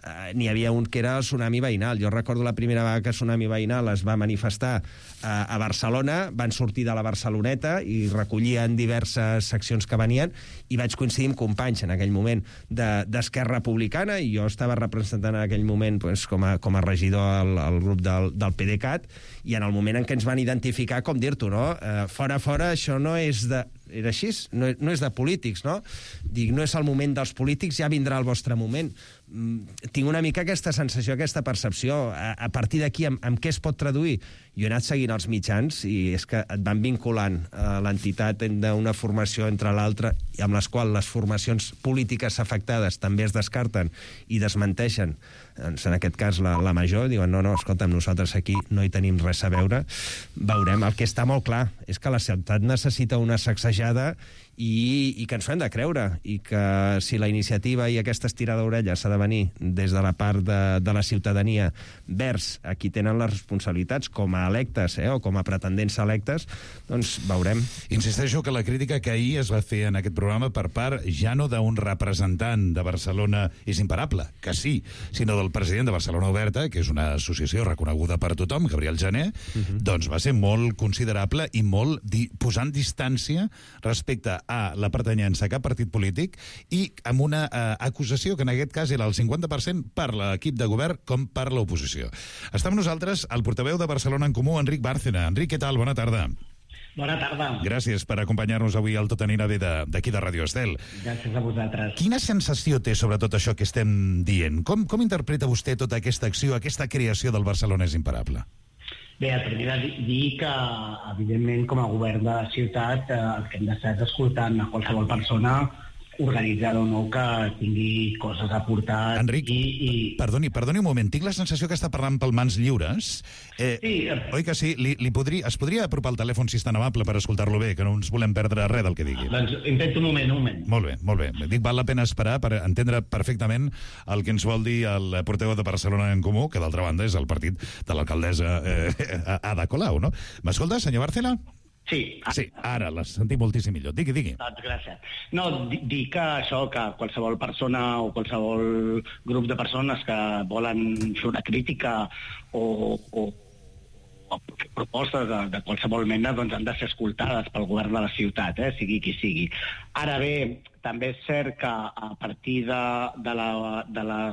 eh, n'hi havia un que era el Tsunami Veïnal. Jo recordo la primera vegada que el Tsunami Veïnal es va manifestar a, a Barcelona, van sortir de la Barceloneta i recollien diverses seccions que venien, i vaig coincidir amb companys en aquell moment d'Esquerra Republicana, i jo estava representant en aquell moment pues, com, a, com a regidor al, al grup del, del PDeCAT, i en el moment en què ens van identificar, com dir-t'ho, no? Eh, fora, fora, això no és de... Era així? No, no és de polítics, no? Dic, no és el moment dels polítics, ja vindrà el vostre moment. Mm, tinc una mica aquesta sensació, aquesta percepció. A, a partir d'aquí, amb, amb què es pot traduir? Jo he anat seguint els mitjans i és que et van vinculant a l'entitat d'una formació entre l'altra, i amb les quals les formacions polítiques afectades també es descarten i desmenteixen. Doncs en aquest cas la, la major diuen no, no, escolta'm, nosaltres aquí no hi tenim res a veure. Veurem. El que està molt clar és que la ciutat necessita una sacsejada i, i que ens ho hem de creure, i que si la iniciativa i aquesta estirada d'orella s'ha de venir des de la part de, de la ciutadania vers a qui tenen les responsabilitats com a electes eh, o com a pretendents electes, doncs veurem. Insisteixo que la crítica que ahir es va fer en aquest programa per part ja no d'un representant de Barcelona és imparable, que sí, sinó del president de Barcelona Oberta, que és una associació reconeguda per tothom, Gabriel Jané, uh-huh. doncs va ser molt considerable i molt di- posant distància respecte a la pertanyença a cap partit polític i amb una eh, acusació que en aquest cas era el cinquanta per cent per l'equip de govern com per l'oposició. Està amb nosaltres el portaveu de Barcelona en Comú, Enric Bárcena. Enric, què tal? Bona tarda. Bona tarda. Gràcies per acompanyar-nos avui al Tot anirà bé d'aquí de Radio Estel. Gràcies a vosaltres. Quina sensació té sobre tot això que estem dient? Com, com interpreta vostè tota aquesta acció, aquesta creació del Barcelona és imparable? Bé, primer de dir que, evidentment, com a govern de la ciutat, eh, el que hem d'estar és escoltant a qualsevol persona, organitzada o no, que tingui coses a portar. Enric, i, i... perdoni, perdoni un moment, tinc la sensació que està parlant pel mans lliures. Eh, sí. Oi que sí? Li, li podria, es podria apropar el telèfon si és tan amable per escoltar-lo bé, que no ens volem perdre res del que digui. Doncs intento un moment, un moment. Molt bé, molt bé. Dic, val la pena esperar per entendre perfectament el que ens vol dir el portaveu de Barcelona en Comú, que d'altra banda és el partit de l'alcaldessa eh, Ada Colau, no? M'escolta, senyor Bárcena? Sí. Sí, ara la sentim moltíssim millor. Digui, digui. Doncs gràcies. No, dir que això, que qualsevol persona o qualsevol grup de persones que volen fer una crítica o, o, o propostes de, de qualsevol mena, doncs han de ser escoltades pel govern de la ciutat, eh, sigui qui sigui. Ara bé, també és cert que a partir de, de la, de la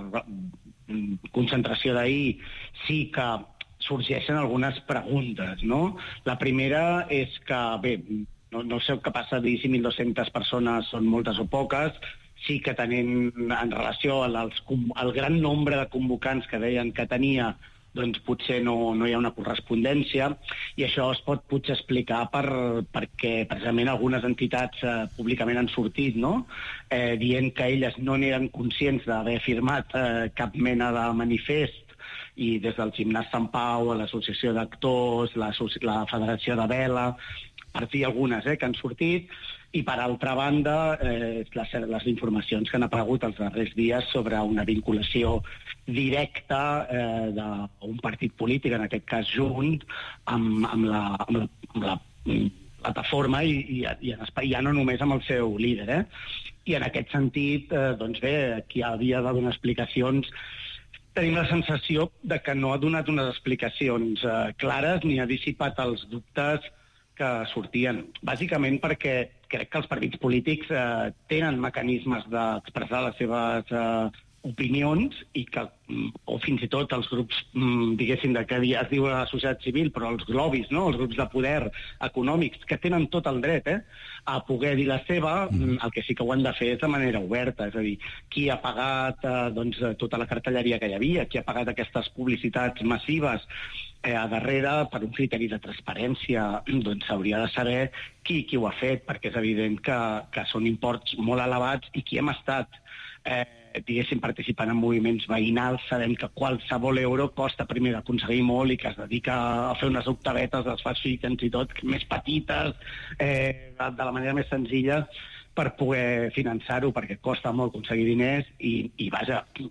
concentració d'ahir sí que sorgeixen algunes preguntes, no? La primera és que, bé, no, no sé què passa de dir si mil dues-centes persones són moltes o poques, sí que tenint en relació als, al gran nombre de convocants que deien que tenia, doncs potser no, no hi ha una correspondència, i això es pot potser explicar per, perquè precisament algunes entitats eh, públicament han sortit, no? Eh, dient que elles no n'eren conscients d'haver firmat eh, cap mena de manifest, i des del Gimnàs Sant Pau, l'Associació d'Actors, la, la Federació de Vela, per dir algunes eh, que han sortit, i per altra banda eh, les, les informacions que han aparegut els darrers dies sobre una vinculació directa eh, d'un partit polític, en aquest cas Junt, amb, amb, la, amb, la, amb la plataforma i, i, i en espai, ja no només amb el seu líder. Eh? I en aquest sentit, eh, doncs bé, qui havia de donar explicacions tenim la sensació de que no ha donat unes explicacions eh, clares ni ha dissipat els dubtes que sortien. Bàsicament perquè crec que els partits polítics eh, tenen mecanismes d'expressar les seves eh, opinions i que, o fins i tot els grups, diguéssim, de que es diu la societat civil, però els lobbies, no? Els grups de poder econòmics, que tenen tot el dret eh, a poder dir la seva, mm. el que sí que ho han de fer és de manera oberta, és a dir, qui ha pagat eh, doncs, tota la cartelleria que hi havia, qui ha pagat aquestes publicitats massives eh, a darrere, per un criteri de transparència, doncs s'hauria de saber qui, qui ho ha fet, perquè és evident que, que són imports molt elevats i qui hem estat eh, diguéssim, participant en moviments veïnals, sabem que qualsevol euro costa primer d'aconseguir molt i que es dedica a fer unes octavetes, es fa fins i tot més petites, eh, de la manera més senzilla, per poder finançar-ho, perquè costa molt aconseguir diners i, i vaja,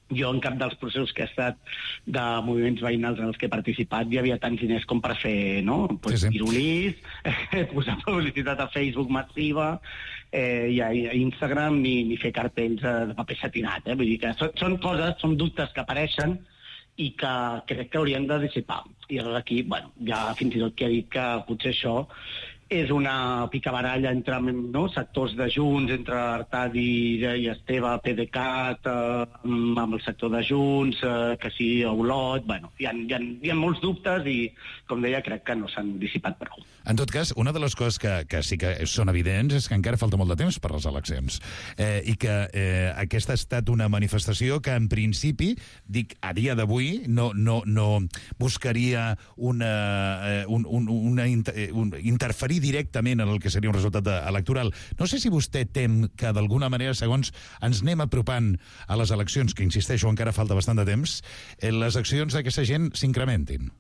Jo, en cap dels processos que he estat de moviments veïnals en els que he participat, hi havia tants diners com per fer, no? Pues, sí, sí. Tirolís, posar publicitat a Facebook massiva, eh, i a Instagram, ni, ni fer cartells de paper satinat, eh? Vull dir que són, són coses, són dubtes que apareixen i que crec que haurien de dissipar. I aleshores aquí, bueno, ja fins i tot que ha dit que potser això és una picabaralla entre, no, sectors de Junts, entre Artadi i Esteve, PDeCAT, eh, amb el sector de Junts, eh, que sí, Olot... Bueno, hi ha, hi, ha, hi ha molts dubtes i, com deia, crec que no s'han dissipat prou. En tot cas, una de les coses que, que sí que són evidents és que encara falta molt de temps per les eleccions, eh, i que eh, aquesta ha estat una manifestació que, en principi, dic, a dia d'avui, no, no, no buscaria una, eh, un, un, una inter, un, interferir directament en el que seria un resultat electoral. No sé si vostè tem que, d'alguna manera, segons ens anem apropant a les eleccions, que, insisteixo, encara falta bastant de temps, les accions d'aquesta gent s'incrementin.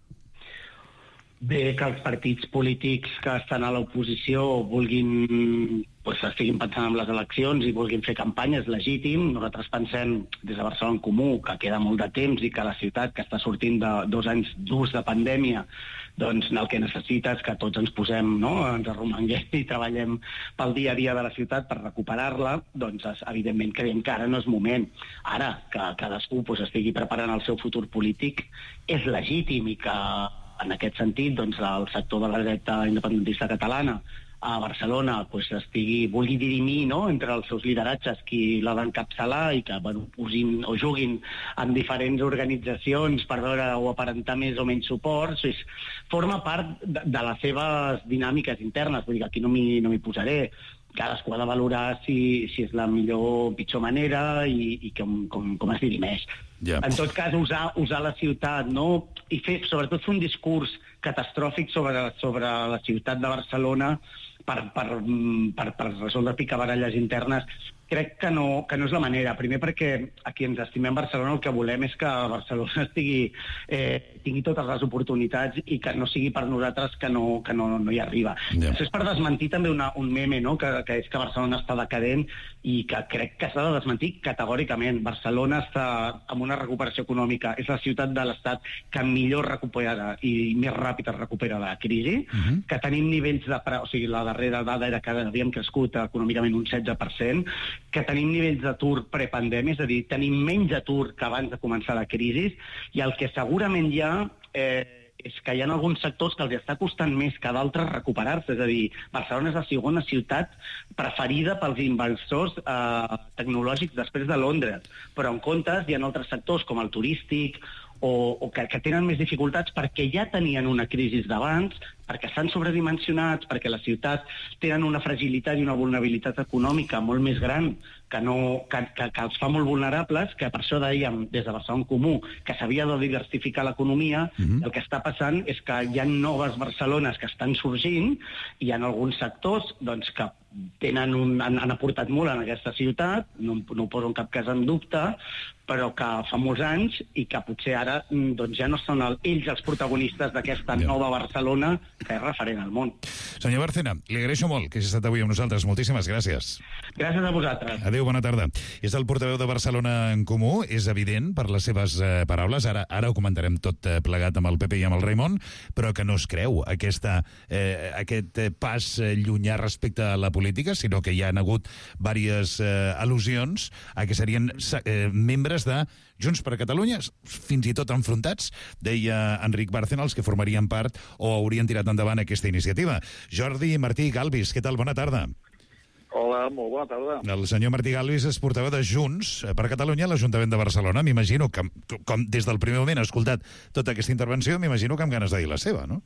Bé, que els partits polítics que estan a l'oposició vulguin, pues, estiguin pensant en les eleccions i vulguin fer campanya, és legítim. Nosaltres pensem, des de Barcelona en Comú, que queda molt de temps i que la ciutat, que està sortint de dos anys durs de pandèmia, doncs el que necessita és que tots ens posem, no?, ens arromanguem i treballem pel dia a dia de la ciutat per recuperar-la, doncs evidentment creiem que ara no és moment. Ara, que cadascú pues, estigui preparant el seu futur polític, és legítim, i que en aquest sentit doncs, el sector de la dreta independentista catalana a Barcelona pues, estigui, vulgui dirimir, no?, entre els seus lideratges qui l'ha d'encapçalar i que bueno, usin o juguin en diferents organitzacions per veure o aparentar més o menys suports, és, forma part de, de les seves dinàmiques internes. Vull dir que aquí no m'hi no m'hi posaré. Cadascú ha de valorar si, si és la millor o pitjor manera i, i com, com, com es dirimeix. Yeah. En tot cas, usar, usar la ciutat, no?, i fer, sobretot fer un discurs catastròfic sobre, sobre la ciutat de Barcelona per, per, per, per resoldre picabaralles internes, crec que no, que no és la manera. Primer perquè aquí ens estimem Barcelona, el que volem és que Barcelona estigui, eh, tingui totes les oportunitats i que no sigui per nosaltres que no, que no, no hi arriba. Yeah. Això és per desmentir també una, un meme, no?, que, que és que Barcelona està decadent i que crec que s'ha de desmentir categòricament. Barcelona està amb una recuperació econòmica, és la ciutat de l'Estat que millor recupera i més ràpid es recupera de la crisi, uh-huh. que tenim nivells de... O sigui, la darrera dada era que havíem crescut econòmicament un setze per cent, que tenim nivells d'atur prepandèmia, és a dir, tenim menys atur que abans de començar la crisi, i el que segurament hi ha eh, és que hi ha alguns sectors que els està costant més que d'altres recuperar-se. És a dir, Barcelona és la segona ciutat preferida pels inversors eh, tecnològics després de Londres, però en comptes hi ha altres sectors com el turístic o, o que, que tenen més dificultats perquè ja tenien una crisi d'abans, perquè estan sobredimensionats, perquè les ciutats tenen una fragilitat i una vulnerabilitat econòmica molt més gran que, no, que, que, que els fa molt vulnerables, que per això dèiem des de Barcelona en Comú que s'havia de diversificar l'economia. Uh-huh. El que està passant és que hi ha noves Barcelones que estan sorgint i hi ha alguns sectors doncs, que tenen un, han, han aportat molt en aquesta ciutat, no, no ho poso en cap cas en dubte, però que fa molts anys i que potser ara doncs, ja no són el, ells els protagonistes d'aquesta yeah. nova Barcelona que és referent al món. Senyor Bárcena, li agraeixo molt que hagi estat avui amb nosaltres. Moltíssimes gràcies. Gràcies a vosaltres. Adéu, bona tarda. És el portaveu de Barcelona en Comú, és evident per les seves eh, paraules, ara, ara ho comentarem tot eh, plegat amb el P P i amb el Raimon, però que no es creu aquesta, eh, aquest eh, pas eh, llunyà respecte a la política, sinó que hi ha hagut diverses eh, al·lusions a que serien eh, membres de Junts per Catalunya, fins i tot enfrontats, deia Enric Bárcena, els que formarien part o haurien tirat endavant aquesta iniciativa. Jordi Martí Galvis, què tal? Bona tarda. Hola, molt bona tarda. El senyor Martí Galvis és portaveu de Junts per Catalunya a l'Ajuntament de Barcelona. M'imagino que, com des del primer moment ha escoltat tota aquesta intervenció, m'imagino que amb ganes de dir la seva, no?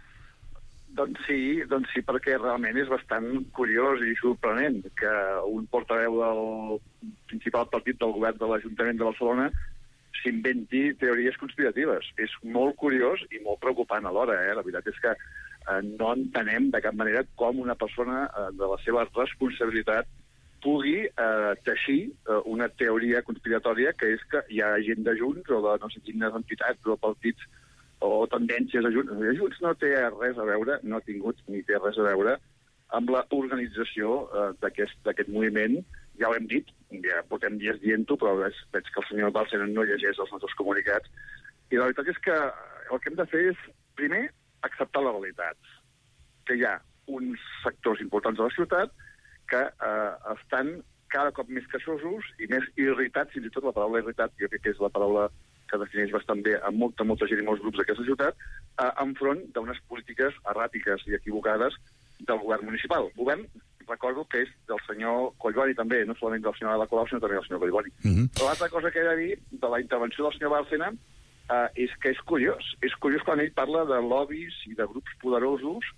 Doncs sí, doncs sí, perquè realment és bastant curiós i sorprenent que un portaveu del principal partit del govern de l'Ajuntament de Barcelona s'inventi teories conspiratives. És molt curiós i molt preocupant alhora, eh? La veritat és que eh, no entenem de cap manera com una persona eh, de la seva responsabilitat pugui eh, teixir eh, una teoria conspiratòria que és que hi ha gent de Junts o de no sé quines entitats o partits o tendències a Junts. Junts no té res a veure, no ha tingut ni té res a veure amb la organització eh, d'aquest moviment. Ja ho hem dit, ja portem dies dient-ho, però veig, veig que el senyor Bárcena no llegeix els nostres comunicats. I la veritat és que el que hem de fer és, primer, acceptar la realitat, que hi ha uns sectors importants de la ciutat que eh, estan cada cop més queixosos i més irritats, fins i tot la paraula irritat, jo crec que és la paraula que defineix bastant bé a molta, molta gent i molts grups d'aquesta ciutat, eh, enfront d'unes polítiques erràtiques i equivocades del govern municipal. Govern, recordo que és del senyor Collboni també, no solament del senyor Ada Colau, sinó també del senyor Collboni. Mm-hmm. L'altra cosa que he de dir de la intervenció del senyor Bárcena eh, és que és curiós. És curiós quan ell parla de lobbies i de grups poderosos.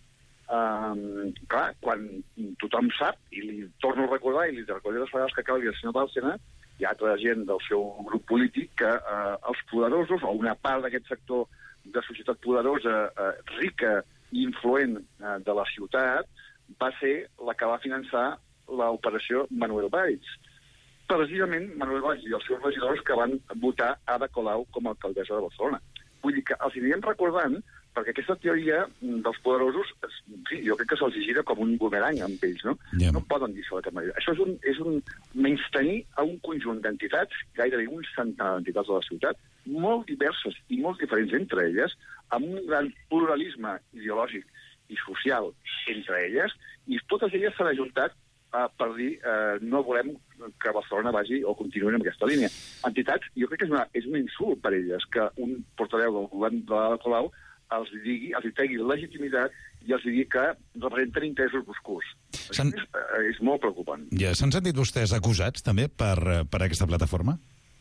Um, clar, quan tothom sap, i li torno a recordar, i li recordo les vegades que calgui el senyor Bárcena, hi ha altra gent del seu grup polític que eh, els poderosos, o una part d'aquest sector de societat poderosa, eh, rica i influent eh, de la ciutat, va ser la que va finançar l'operació Manuel Valls. Precisament Manuel Valls i els seus regidors que van votar Ada Colau com a alcaldessa de Barcelona. Vull dir que els anirem recordant, perquè aquesta teoria dels poderosos, sí, jo crec que se'ls gira com un bumerang amb ells, no? Yeah. No poden dir això de cap manera. Això és un, és un menystenir a un conjunt d'entitats, gairebé un centenar d'entitats de la ciutat, molt diverses i molt diferents entre elles, amb un gran pluralisme ideològic i social entre elles, i totes elles s'han ajuntat eh, per dir eh, no volem que Barcelona vagi o continuï en aquesta línia. Entitats, jo crec que és, una, és un insult per elles que un portaveu del govern de la Colau els digui, els tegui legitimitat i els digui que representen interessos obscurs. És, és molt preocupant. Ja, s'han sentit vostès acusats, també, per, per aquesta plataforma?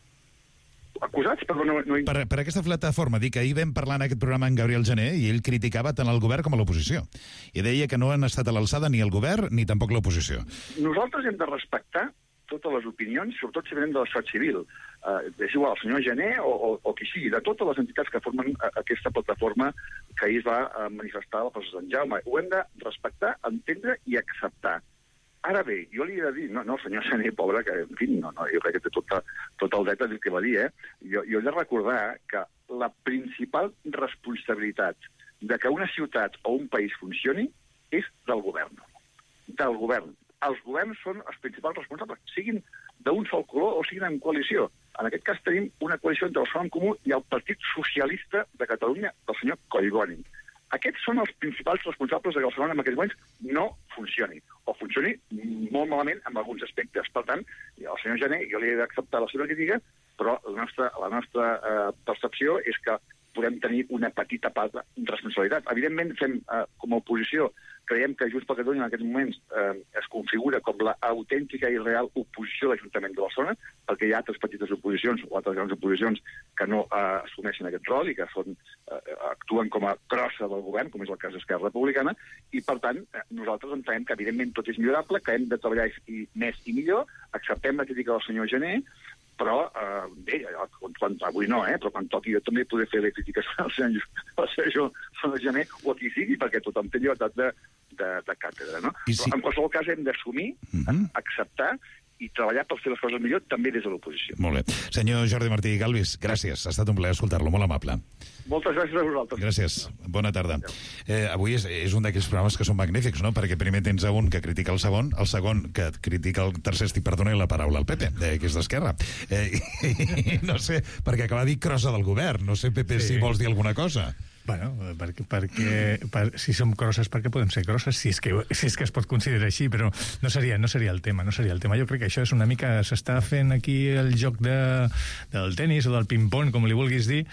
Acusats? Perdó, no, no... Per, per aquesta plataforma. Dic, ahir vam parlar en aquest programa amb Gabriel Gené i ell criticava tant el govern com a l'oposició. I deia que no han estat a l'alçada ni el govern ni tampoc l'oposició. Nosaltres hem de respectar totes les opinions, sobretot si venen de la societat civil. Uh, és igual, el senyor Gené o, o, o qui sigui, de totes les entitats que formen uh, aquesta plataforma que ahir es va uh, manifestar a la plaça Sant Jaume. Ho hem de respectar, entendre i acceptar. Ara bé, jo li he de dir, no, no, el senyor Gené, pobre, que, en fi, no, no, jo crec que té tot, tot el dret a dir el que va dir, eh? Jo, jo he de recordar que la principal responsabilitat de que una ciutat o un país funcioni és del govern. Del govern. Els governs són els principals responsables, siguin d'un sol color o siguin en coalició. En aquest cas tenim una coalició entre el Front Comú i el Partit Socialista de Catalunya, del senyor Collboni. Aquests són els principals responsables de que Barcelona en aquests moments no funcioni, o funcioni molt malament en alguns aspectes. Per tant, el senyor Gené, jo li he d'acceptar la seva crítica, però la nostra, la nostra eh, percepció és que podem tenir una petita part de responsabilitat. Evidentment, fem, eh, com a oposició, creiem que Junts per Catalunya en aquests moments eh, es configura com la autèntica i real oposició a l'Ajuntament de Barcelona, perquè hi ha altres petites oposicions o altres grans oposicions que no eh, assumeixen aquest rol i que són, eh, actuen com a crossa del govern, com és el cas d'Esquerra Republicana, i per tant eh, nosaltres entenem que evidentment tot és millorable, que hem de treballar i, més i millor, acceptem la crítica del senyor Gené, però, eh, bé, quan, avui no, eh, però quan toqui jo també podré fer les crítiques al senyor, al senyor, al senyor Gené o a qui sigui, perquè tothom té llibertat de, de, de càtedra, no? Sí. Però en qualsevol cas hem d'assumir, uh-huh. acceptar i treballar per fer les coses millor també des de l'oposició. Molt bé. Senyor Jordi Martí Galvis, gràcies. Ha estat un plaer escoltar-lo, molt amable. Moltes gràcies a vosaltres. Gràcies. Bona tarda. Eh, avui és, és un d'aquells programes que són magnífics, no? Perquè primer tens a un que critica el segon, el segon que critica el tercer, estic perdonant la paraula al P P, eh, que és d'Esquerra. Eh, i, no sé, perquè acaba de dir crossa del govern. No sé, P P, sí. si vols dir alguna cosa. Bueno, perquè, perquè per, si som crosses, perquè podem ser crosses, si és, que, si és que es pot considerar així, però no seria, no seria el tema, no seria el tema. Jo crec que això és una mica... S'està fent aquí el joc de, del tenis o del ping-pong, com li vulguis dir,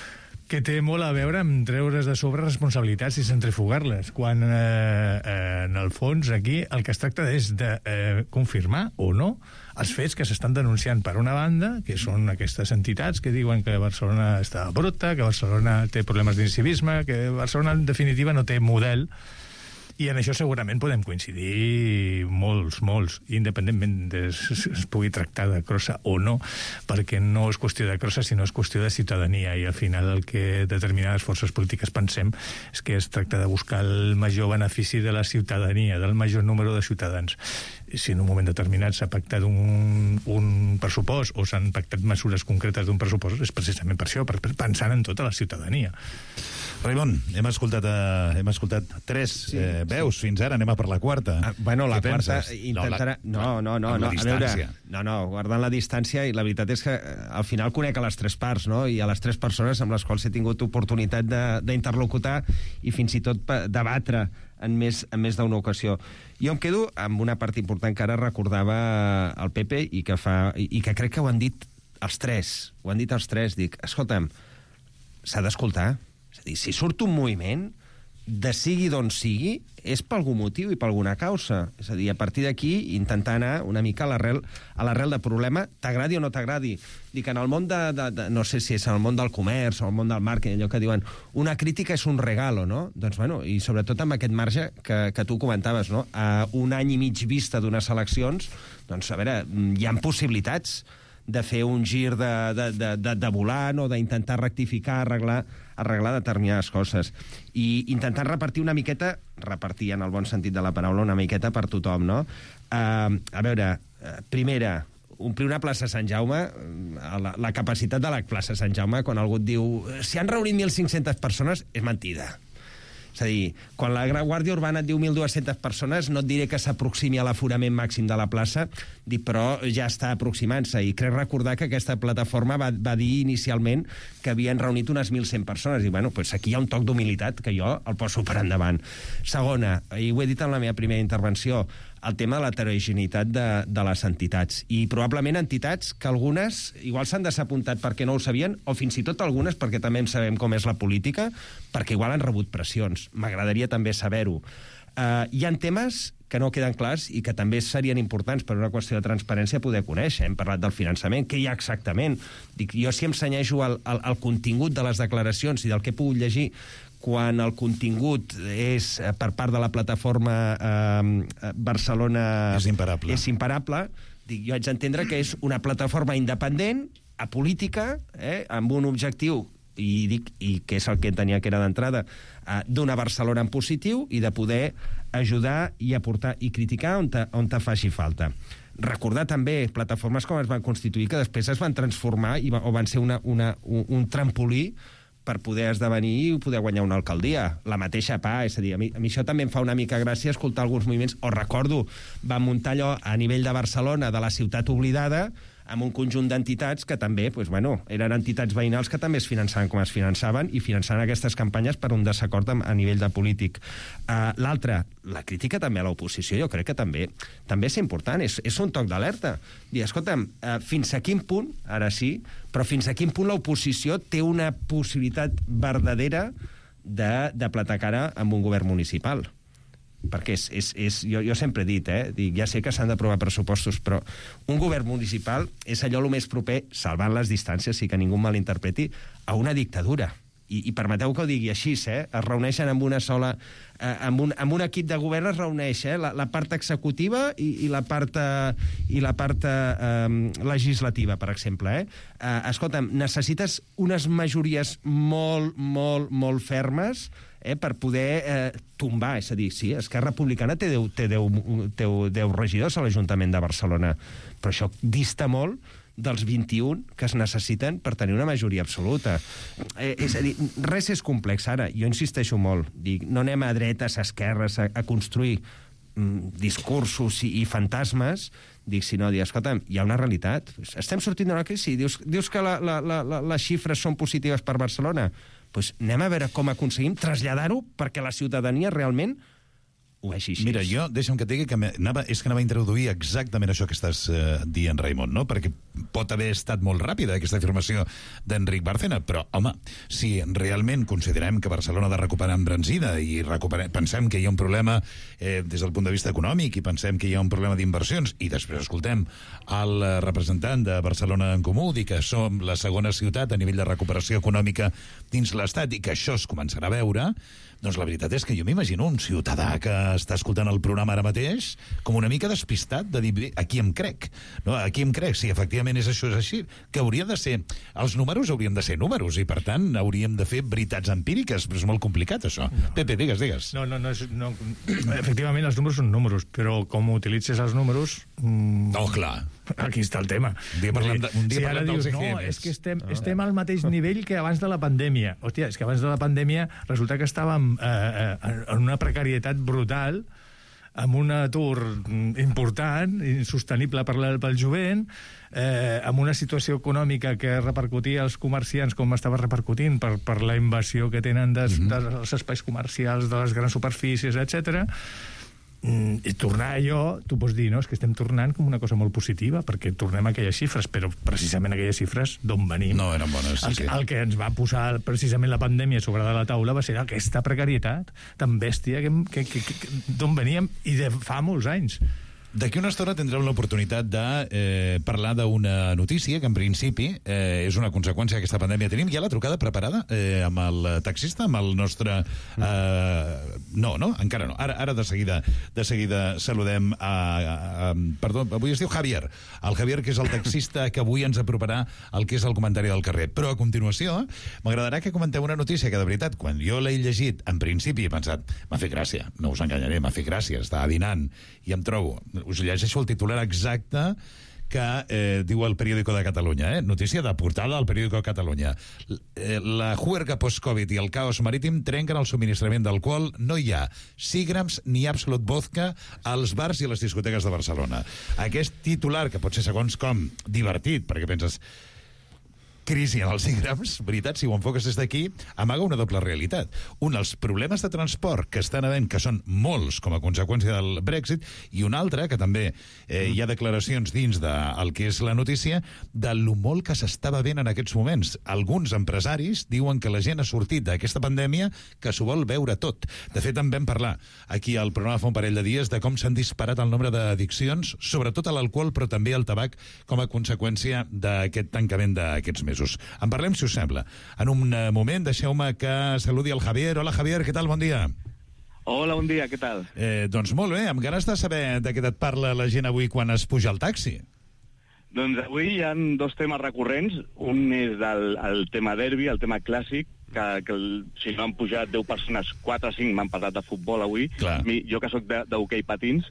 que té molt a veure amb treure's de sobre responsabilitats i centrifugar-les, quan eh, eh, en el fons aquí el que es tracta és de eh, confirmar o no els fets que s'estan denunciant per una banda, que són aquestes entitats que diuen que Barcelona està bruta, que Barcelona té problemes d'incivisme, que Barcelona en definitiva no té model. I en això segurament podem coincidir molts, molts, independentment de si es pugui tractar de crossa o no, perquè no és qüestió de crossa, sinó és qüestió de ciutadania, i al final el que determinades forces polítiques pensem és que es tracta de buscar el major benefici de la ciutadania, del major número de ciutadans. Si en un moment determinat s'ha pactat un, un pressupost o s'han pactat mesures concretes d'un pressupost, és precisament per això, per, pensant en tota la ciutadania. Raimon, hem escoltat, uh, hem escoltat tres sí, eh, Veus, fins ara anem a per la quarta. Ah, bueno, la Què quarta penses? intentarà... No, no, no, amb no, la a distància. veure, no, no, guardant la distància, i la veritat és que eh, al final conec a les tres parts, no?, i a les tres persones amb les quals he tingut oportunitat de- d'interlocutar i fins i tot pa- debatre en més, en més d'una ocasió. Jo em quedo amb una part important que ara recordava el Pepe i que, fa, i, i que crec que ho han dit els tres, ho han dit els tres, dic, escolta'm, s'ha d'escoltar. És a dir, si surt un moviment, de sigui d'on sigui, és per algun motiu i per alguna causa. És a dir, a partir d'aquí, intentar anar una mica a l'arrel a l'arrel del problema, t'agradi o no t'agradi. Dic, en el món de, de, de... no sé si és en el món del comerç o el món del màrqueting, allò que diuen, una crítica és un regalo, no? Doncs, bueno, i sobretot amb aquest marge que, que tu comentaves, no? A un any i mig vista d'unes eleccions, doncs, a veure, hi ha possibilitats de fer un gir de, de, de, de, de volant o d'intentar rectificar, arreglar, arreglar determinades coses. I intentar repartir una miqueta, repartir en el bon sentit de la paraula, una miqueta per tothom, no? Uh, a veure, uh, primera, omplir una plaça Sant Jaume, la, la capacitat de la plaça Sant Jaume, quan algú et diu s'hi han reunit mil cinc-centes persones, és mentida. És a dir, quan la Guàrdia Urbana et diu mil dues-centes persones, no et diré que s'aproximi a l'aforament màxim de la plaça, dic, però ja està aproximant-se. I crec recordar que aquesta plataforma va, va dir inicialment que havien reunit unes mil cent persones. I, bueno, pues aquí hi ha un toc d'humilitat que jo el poso per endavant. Segona, i ho he dit en la meva primera intervenció, el tema de l'heterogeneïtat de, de les entitats. I probablement entitats que algunes igual s'han desapuntat perquè no ho sabien, o fins i tot algunes, perquè també en sabem com és la política, perquè igual han rebut pressions. M'agradaria també saber-ho. Uh, hi ha temes que no queden clars i que també serien importants per una qüestió de transparència poder conèixer. Hem parlat del finançament, què hi ha exactament? Dic, jo si em cenyeixo al, al, al contingut de les declaracions i del que he pogut llegir, quan el contingut és per part de la plataforma eh, Barcelona... És imparable. És imparable. Dic, jo haig d'entendre que és una plataforma independent, apolítica, eh, amb un objectiu, i dic i que és el que tenia que era d'entrada, eh, d'una Barcelona en positiu i de poder ajudar i aportar i criticar on te, on te faci falta. Recordar també plataformes com es van constituir, que després es van transformar i va, o van ser una, una, un, un trampolí per poder esdevenir i poder guanyar una alcaldia. La mateixa P A, és a dir, a mi, a mi això també em fa una mica gràcia escoltar alguns moviments, o recordo, van muntar allò a nivell de Barcelona, de la ciutat oblidada, amb un conjunt d'entitats que també, doncs, bueno, eren entitats veïnals que també es finançaven com es finançaven i finançaven aquestes campanyes per un desacord a nivell de polític. Uh, L'altre, la crítica també a l'oposició, jo crec que també també és important, és, és un toc d'alerta. Dir, escolta'm, uh, fins a quin punt, ara sí, però fins a quin punt l'oposició té una possibilitat verdadera de, de plantar cara amb un govern municipal? Perquè és, és, és, jo, jo sempre he dit, eh, dic, ja sé que s'han d'aprovar pressupostos, però un govern municipal és allò el més proper, salvant les distàncies, i que ningú malinterpreti, a una dictadura. I, i permeteu que ho digui així, eh? Es reuneixen amb una sola... Eh, amb, un, amb un equip de govern es reuneix, eh? La, la part executiva i, i la part, eh, i la part eh, legislativa, per exemple. Eh? Eh, escolta'm, necessites unes majories molt, molt, molt fermes eh, per poder eh, tombar. És a dir, sí, Esquerra Republicana té deu, té deu, té deu regidors a l'Ajuntament de Barcelona, però això dista molt dels vint-i-un que es necessiten per tenir una majoria absoluta. Eh, és a dir, res és complex ara. Jo insisteixo molt. Dic, no anem a dretes, a esquerres, a, a construir mm, discursos i, i fantasmes, dic, sinó dir, escolta'm, hi ha una realitat. Estem sortint d'una crisi. Dius, dius que la, la, la, la, les xifres són positives per Barcelona? Doncs pues anem a veure com aconseguim traslladar-ho perquè la ciutadania realment ho vegi així. Mira, jo, deixa'm que et digui que anava, és que anava a introduir exactament això que estàs eh, dient, Raimon, no? Perquè pot haver estat molt ràpida aquesta afirmació d'Enric Bárcena, però, home, si realment considerem que Barcelona ha de recuperar embranzida i recuperem, pensem que hi ha un problema eh, des del punt de vista econòmic i pensem que hi ha un problema d'inversions i després escoltem el representant de Barcelona en Comú dir que som la segona ciutat a nivell de recuperació econòmica dins l'Estat i que això es començarà a veure, doncs la veritat és que jo m'imagino un ciutadà que està escoltant el programa ara mateix com una mica despistat de dir, a qui em crec? No? A qui em crec? Si efectivament efectivament és això, és així, que hauria de ser... Els números haurien de ser números i, per tant, hauríem de fer veritats empíriques, però és molt complicat, això. No. Pepe, digues, digues. No, no, no, és, no... Efectivament, els números són números, però com utilitzes els números... Mmm... No, clar. Aquí està el tema. Un dia parlant, de, un dia si parlant dius, dels E G Ms. no, és que estem, no. estem al mateix nivell que abans de la pandèmia. Hòstia, és que abans de la pandèmia resulta que estàvem eh, eh, en una precarietat brutal, amb un atur important, insostenible per la, pel jovent, eh, amb una situació econòmica que repercutia als comerciants com estava repercutint per, per la invasió que tenen des, mm-hmm. dels espais comercials, de les grans superfícies, etcètera. Mm, i tornar a allò, tu pots dir, no, és que estem tornant com una cosa molt positiva, perquè tornem a aquelles xifres, però precisament aquelles xifres d'on venim. No eren bones, sí, el, sí. El que ens va posar precisament la pandèmia sobre de la taula va ser aquesta precarietat tan bèstia que, que, que, que, d'on veníem i de fa molts anys. D'aquí una estona tindrem l'oportunitat de eh, parlar d'una notícia que en principi eh, és una conseqüència d'aquesta pandèmia. Tenim ja la trucada preparada eh, amb el taxista, amb el nostre... Eh, no, no, encara no. Ara, ara de seguida de seguida saludem a, a, a... Perdó, avui es diu Javier. El Javier, que és el taxista que avui ens aproparà el que és el comentari del carrer. Però a continuació m'agradarà que comenteu una notícia que, de veritat, quan jo l'he llegit, en principi he pensat, m'ha fet gràcia, no us enganyaré, m'ha fet gràcia, estava dinant i em trobo... Us llegeixo el titular exacte que eh, diu el Periódico de Catalunya, eh? Notícia de portada al Periódico de Catalunya. Eh, la juerga post-Covid i el caos marítim trenquen el subministrament d'alcohol. No hi ha Seagrams ni Absolut Vodka als bars i a les discoteques de Barcelona. Aquest titular, que pot ser segons com divertit, perquè penses... crisi en els Seagrams, veritat, si ho enfoques des d'aquí, amaga una doble realitat. Un, els problemes de transport que estan havent, que són molts com a conseqüència del Brexit, i un altre, que també eh, hi ha declaracions dins del que és la notícia, de lo molt que s'estava veient en aquests moments. Alguns empresaris diuen que la gent ha sortit d'aquesta pandèmia que s'ho vol veure tot. De fet, en vam parlar aquí al programa fa un parell de dies de com s'han disparat el nombre d'addiccions, sobretot a l'alcohol, però també al tabac, com a conseqüència d'aquest tancament d'aquests mesos. En parlem, si us sembla. En un moment, deixeu-me que saludi el Javier. Hola, Javier, què tal? Bon dia. Hola, bon dia, què tal? Eh, doncs molt bé, amb ganes de saber de què et parla la gent avui quan es puja al taxi. Doncs avui hi ha dos temes recurrents. Un és el, el tema derbi, el tema clàssic, que, que el, si no han pujat deu persones, quatre o cinc m'han parlat de futbol avui. Mi, jo que sóc d'hoquei patins.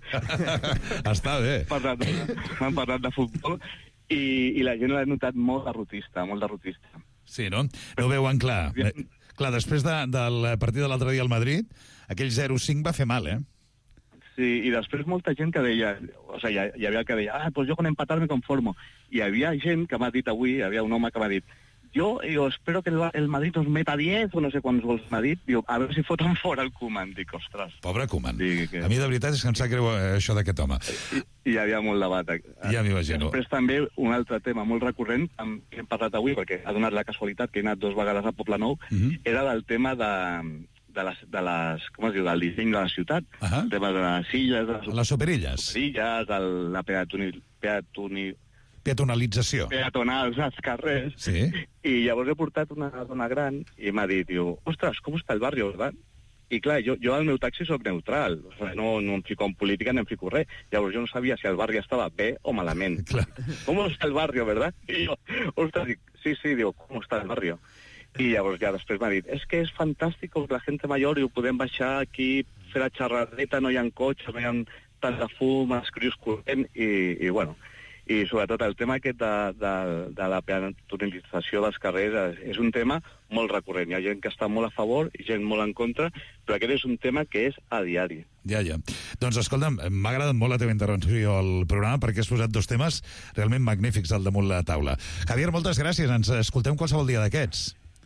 Està bé. M'han parlat de futbol. I, i la gent l'ha notat molt derrotista, molt derrotista. Sí, no? No ho veuen clar. Ja. Clar, després de, del partit de l'altre dia al Madrid, aquell zero cinc va fer mal, eh? Sí, i després molta gent que deia... O sigui, hi havia el que deia, ah, pues jo con empatar me conformo. I hi havia gent que m'ha dit avui, hi havia un home que m'ha dit, jo, jo espero que el, el Madrid us meta diez o no sé quants gols m'ha dit, diu, a veure si foten fora el Koeman. Dic, ostres. Pobre Koeman. Sí, que... A mi de veritat és que em sap greu això d'aquest home. I, i hi havia molt debat. Ja m'imagino. Després també un altre tema molt recurrent, amb què hem parlat avui, perquè ha donat la casualitat que he anat dues vegades a Poblenou, uh-huh. era del tema de... de les, de les, com es diu, del disseny de la ciutat, uh-huh. el tema de les silles, de les, les soperilles, soperilles el, la peatoni, peatoni, peatonalització. Peatonals als carrers. Sí. I llavors he portat una dona gran i m'ha dit, diu, ostres, com està el barri, verdad? I clar, jo, jo al meu taxi soc neutral, o sigui, no, no em fico en política ni em fico res. Llavors jo no sabia si el barri estava bé o malament. Clar. Com està el barri, verdad? I jo, ostres, dic, sí, sí, diu, com està el barri? I llavors ja després m'ha dit, és que és fantàstic que la gent major i ho podem baixar aquí, fer la xerradeta, no hi ha cotxe, no hi ha tant de fum, els crios corrent, i, i bueno... I sobretot el tema aquest de, de, de la peatonalització dels carrers és un tema molt recurrent. Hi ha gent que està molt a favor i gent molt en contra, però aquest és un tema que és a diari. Ja, ja. Doncs escolta'm, m'ha agradat molt la teva intervenció al programa perquè has posat dos temes realment magnífics al damunt la taula. Javier, moltes gràcies. Ens escoltem qualsevol dia d'aquests.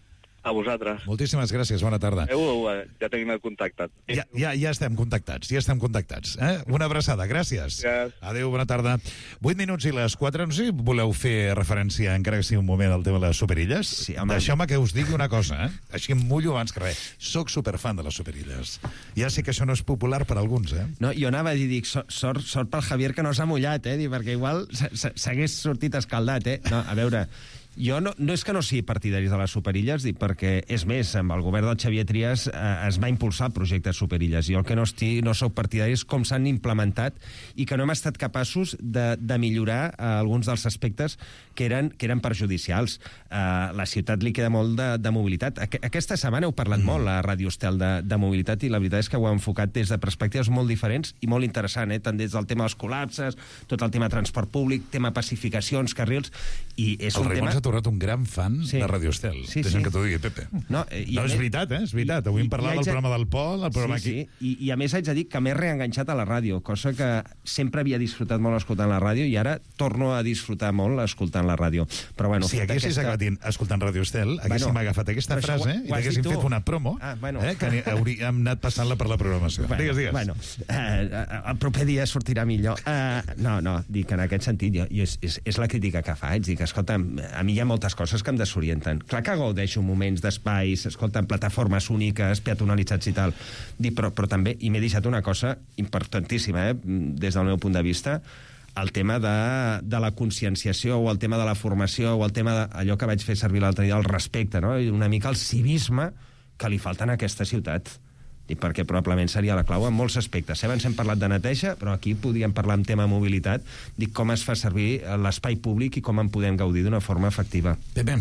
A vosaltres. Moltíssimes gràcies, bona tarda. Adéu, ja tenim el contacte. Ja, ja, ja estem contactats, ja estem contactats. Eh? Una abraçada, gràcies. Gràcies. Adéu, bona tarda. vuit minuts i les quatre, no sé si voleu fer referència, encara que sigui un moment, al tema de les soperilles. Sí, home. Deixeu-me que us digui una cosa, eh? Així em mullo abans que res. Soc superfan de les soperilles. Ja sé que això no és popular per a alguns, eh? No, jo anava a dir, dic, sort, sort, sort pel Javier que no s'ha mullat, eh? Dic, perquè igual s'hagués sortit escaldat, eh? No, a veure... Jo no, no és que no sigui partidaris de les superilles, dic, perquè, és més, amb el govern del Xavier Trias eh, es va impulsar el projecte de superilles. Jo el que no, estic, no soc partidari és com s'han implementat i que no hem estat capaços de, de millorar eh, alguns dels aspectes que eren, que eren perjudicials. Eh, la ciutat li queda molt de, de mobilitat. Aqu aquesta setmana heu parlat mm. molt a Ràdio Estel de, de mobilitat i la veritat és que ho heu enfocat des de perspectives molt diferents i molt interessant, eh? Tant des del tema dels col·lapses, tot el tema transport públic, tema pacificacions, carrils, i és el un tema... Ha tornat un gran fan sí. de Radio Estel. Sí, Deixa'm sí. que t'ho digui, Pepe. No, eh, no és veritat, eh? És veritat. Avui em parlava del programa del Pol, el programa sí, aquí. Sí. I, I a més haig de dir que m'he reenganxat a la ràdio, cosa que sempre havia disfrutat molt escoltant la ràdio i ara torno a disfrutar molt escoltant la ràdio. Però bueno, si haguessis aquesta... acabat escoltant Radio Estel, haguéssim bueno, agafat aquesta frase ho, ho i t'haguéssim fet una promo, ah, bueno. eh, que hauríem anat passant-la per la programació. Bueno, digues, digues. Bueno, eh, el proper dia sortirà millor. Eh, no, no, dic en aquest sentit, jo, jo és, és, és la crítica que faig. Dic, escolta, a mi hi ha moltes coses que em desorienten. Clar que gaudeixo moments d'espais, escolta, en plataformes úniques, peatonalitzats i tal. Dic, però, però també, i m'he deixat una cosa importantíssima, eh, des del meu punt de vista, el tema de, de la conscienciació o el tema de la formació o el tema d'allò que vaig fer servir l'altre dia, el respecte, no? I una mica el civisme que li falta en aquesta ciutat. Dic, perquè probablement seria la clau en molts aspectes. Abans hem parlat de neteja, però aquí podríem parlar en tema mobilitat. Dic, com es fa servir l'espai públic i com en podem gaudir d'una forma efectiva. Pepe.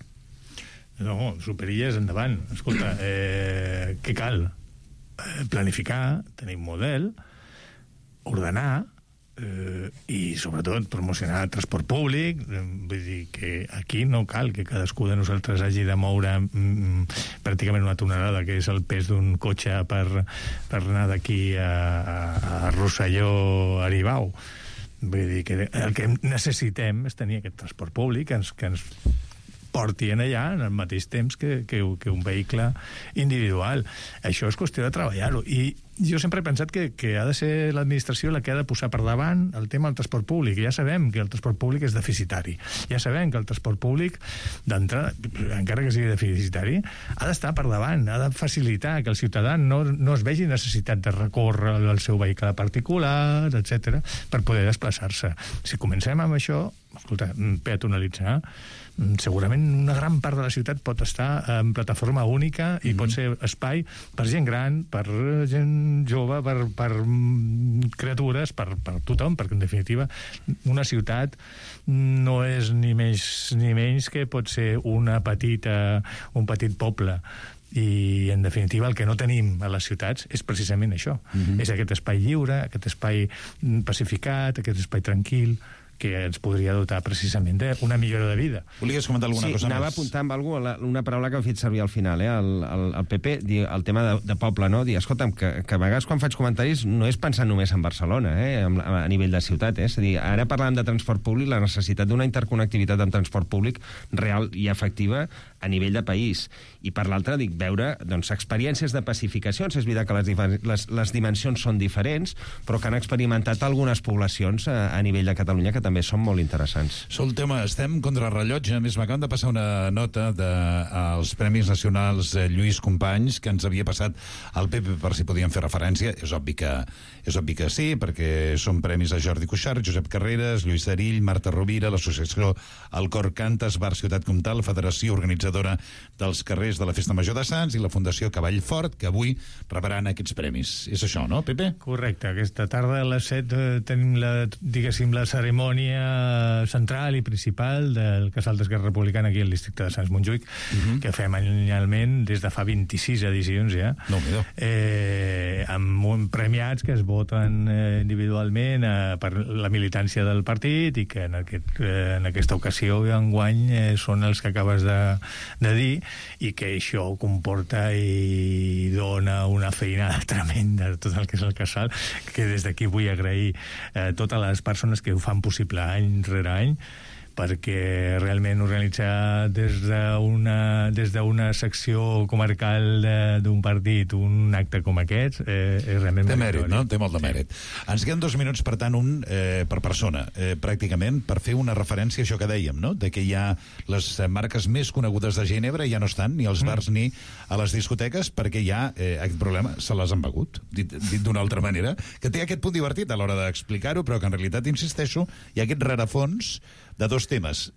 No, superilles endavant. Escolta, eh, què cal? Eh, planificar, tenir un model, ordenar, eh, i sobretot promocionar el transport públic. Eh, vull dir que aquí no cal que cadascú de nosaltres hagi de moure mm, pràcticament una tonelada, que és el pes d'un cotxe per, per anar d'aquí a, a Rosselló a Aribau. Vull dir que el que necessitem és tenir aquest transport públic que ens, que ens porti en allà en el mateix temps que, que, que un vehicle individual. Això és qüestió de treballar-ho. I jo sempre he pensat que, que ha de ser l'administració la que ha de posar per davant el tema del transport públic. Ja sabem que el transport públic és deficitari. Ja sabem que el transport públic, d'entrada, encara que sigui deficitari, ha d'estar per davant, ha de facilitar que el ciutadà no, no es vegi necessitat de recórrer el seu vehicle particular, etcètera, per poder desplaçar-se. Si comencem amb això, escolta, peatonalitzar, segurament una gran part de la ciutat pot estar en plataforma única i mm-hmm. pot ser espai per gent gran, per gent jove, per, per criatures, per, per tothom, perquè en definitiva una ciutat no és ni més ni menys que pot ser una petita, un petit poble. I en definitiva el que no tenim a les ciutats és precisament això. Mm-hmm. És aquest espai lliure, aquest espai pacificat, aquest espai tranquil, que ens podria dotar precisament d'una millora de vida. Volies comentar alguna sí, cosa més? Sí, anava a apuntar amb algú, una paraula que heu fet servir al final, eh, el, el, el P P, el tema de, de poble, no? Dir, escolta'm, que, que a vegades quan faig comentaris no és pensant només en Barcelona, eh, a, a nivell de ciutat, eh? És a dir, ara parlàvem de transport públic, la necessitat d'una interconnectivitat amb transport públic real i efectiva a nivell de país. I per l'altre, dic, veure doncs, experiències de pacificacions. És veritat que les, les, les dimensions són diferents, però que han experimentat algunes poblacions a, a nivell de Catalunya que també són molt interessants. Escolta'm, estem contra rellotge. Més m'acaben de passar una nota dels Premis Nacionals Lluís Companys, que ens havia passat al P P per si podíem fer referència. És obvi que, és obvi que sí, perquè són premis a Jordi Cuixart, Josep Carreras, Lluís Arill, Marta Rovira, l'associació El Cor Canta, Esbar Ciutat Comtal, Federació Organitzadora dels Carrers de la Festa Major de Sants i la Fundació Cavall Fort, que avui rebran aquests premis. És això, no, Pepe? Correcte. Aquesta tarda a les set eh, tenim la, diguéssim, la cerimònia central i principal del Casal d'Esquerra Republicana aquí al districte de Sants Montjuïc, uh-huh. que fem anyalment des de fa vint-i-sis edicions ja, no, eh, amb premiats que es voten eh, individualment eh, per la militància del partit i que en, aquest, eh, en aquesta ocasió enguany eh, són els que acabes de, de dir, i que això comporta i dona una feinada tremenda tot el que és el casal, que des d'aquí vull agrair eh, totes les persones que ho fan possible any rere any, perquè realment organitzar des d'una des d'una secció comarcal d'un partit un acte com aquest eh, és realment té mèrit, no? Té molt de mèrit. Ens queden dos minuts, per tant, un eh, per persona, eh, pràcticament, per fer una referència a això que dèiem, no? De que hi ha les marques més conegudes de Ginebra ja no estan ni als bars mm. ni a les discoteques, perquè ja eh, aquest problema se les han begut, dit, dit d'una altra manera, que té aquest punt divertit a l'hora d'explicar-ho, però que en realitat, insisteixo, hi ha aquest rerefons de dos temes.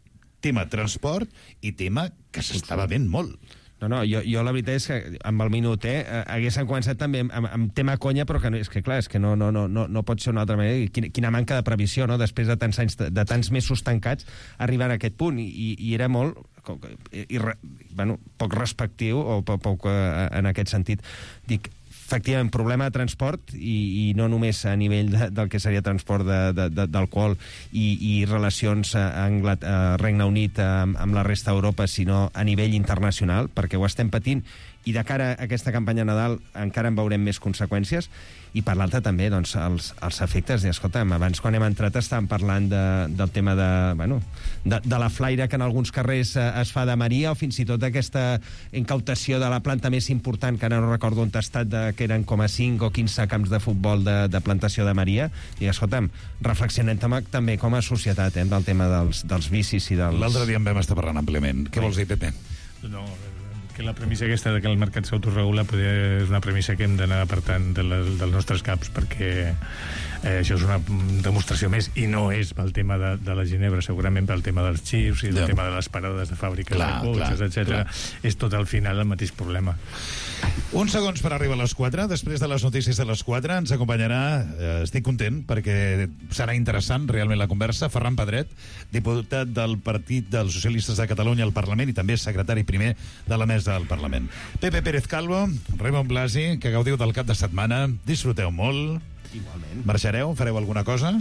tema transport i tema que s'estava ben molt. No, no, jo, jo la veritat és que amb el minut, eh, haguéssim començat també amb, amb tema conya, però que no, és que clar, és que no, no, no, no pot ser una altra manera. Quina, quina manca de previsió, no?, després de tants anys, de tants mesos tancats, arribar a aquest punt. I, i era molt, i, i, bueno, poc respectiu, o poc, poc en aquest sentit. Dic, efectivament, problema de transport i, i no només a nivell de, del que seria transport de, de, de, d'alcohol i, i relacions a, Anglat a Regne Unit amb, amb la resta d'Europa, sinó a nivell internacional, perquè ho estem patint, i de cara a aquesta campanya Nadal encara en veurem més conseqüències. I per l'altra també, doncs, els, els efectes. I, escolta'm, abans quan hem entrat estàvem parlant de, del tema de, bueno, de, de la flaire que en alguns carrers eh, es fa de Maria, o fins i tot aquesta incautació de la planta més important, que ara no recordo on ha estat, de, que eren com a cinc o quinze camps de futbol de, de plantació de Maria. I, escolta'm, reflexionem també com a societat, eh, del tema dels, dels vicis i dels... L'altre dia en vam estar parlant àmpliament. Què vols dir, Pepe? No, que la premissa aquesta de que el mercat s'autoregula és una premissa que hem d'anar apartant de les, dels nostres caps, perquè eh, això és una demostració més, i no és pel tema de, de la ginebra, segurament pel tema dels xips i el yeah. tema de les parades de fàbriques clar, de cotxes, etcètera. És tot al final el mateix problema. Uns segons per arribar a les quatre. Després de les notícies de les quatre ens acompanyarà, eh, estic content perquè serà interessant realment la conversa, Ferran Pedret, diputat del Partit dels Socialistes de Catalunya al Parlament i també secretari primer de la mesa del Parlament. Pepe Pérez Calvo, Raimon Blasi, que gaudiu del cap de setmana, disfruteu molt. Igualment. Marxareu? Fareu alguna cosa?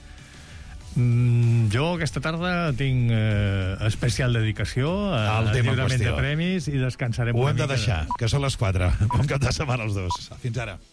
Mm, jo aquesta tarda tinc eh, especial dedicació al lliurament de premis i descansarem ho una hem mica. de deixar, que són les quatre. Bon cap de setmana els dos. Fins ara.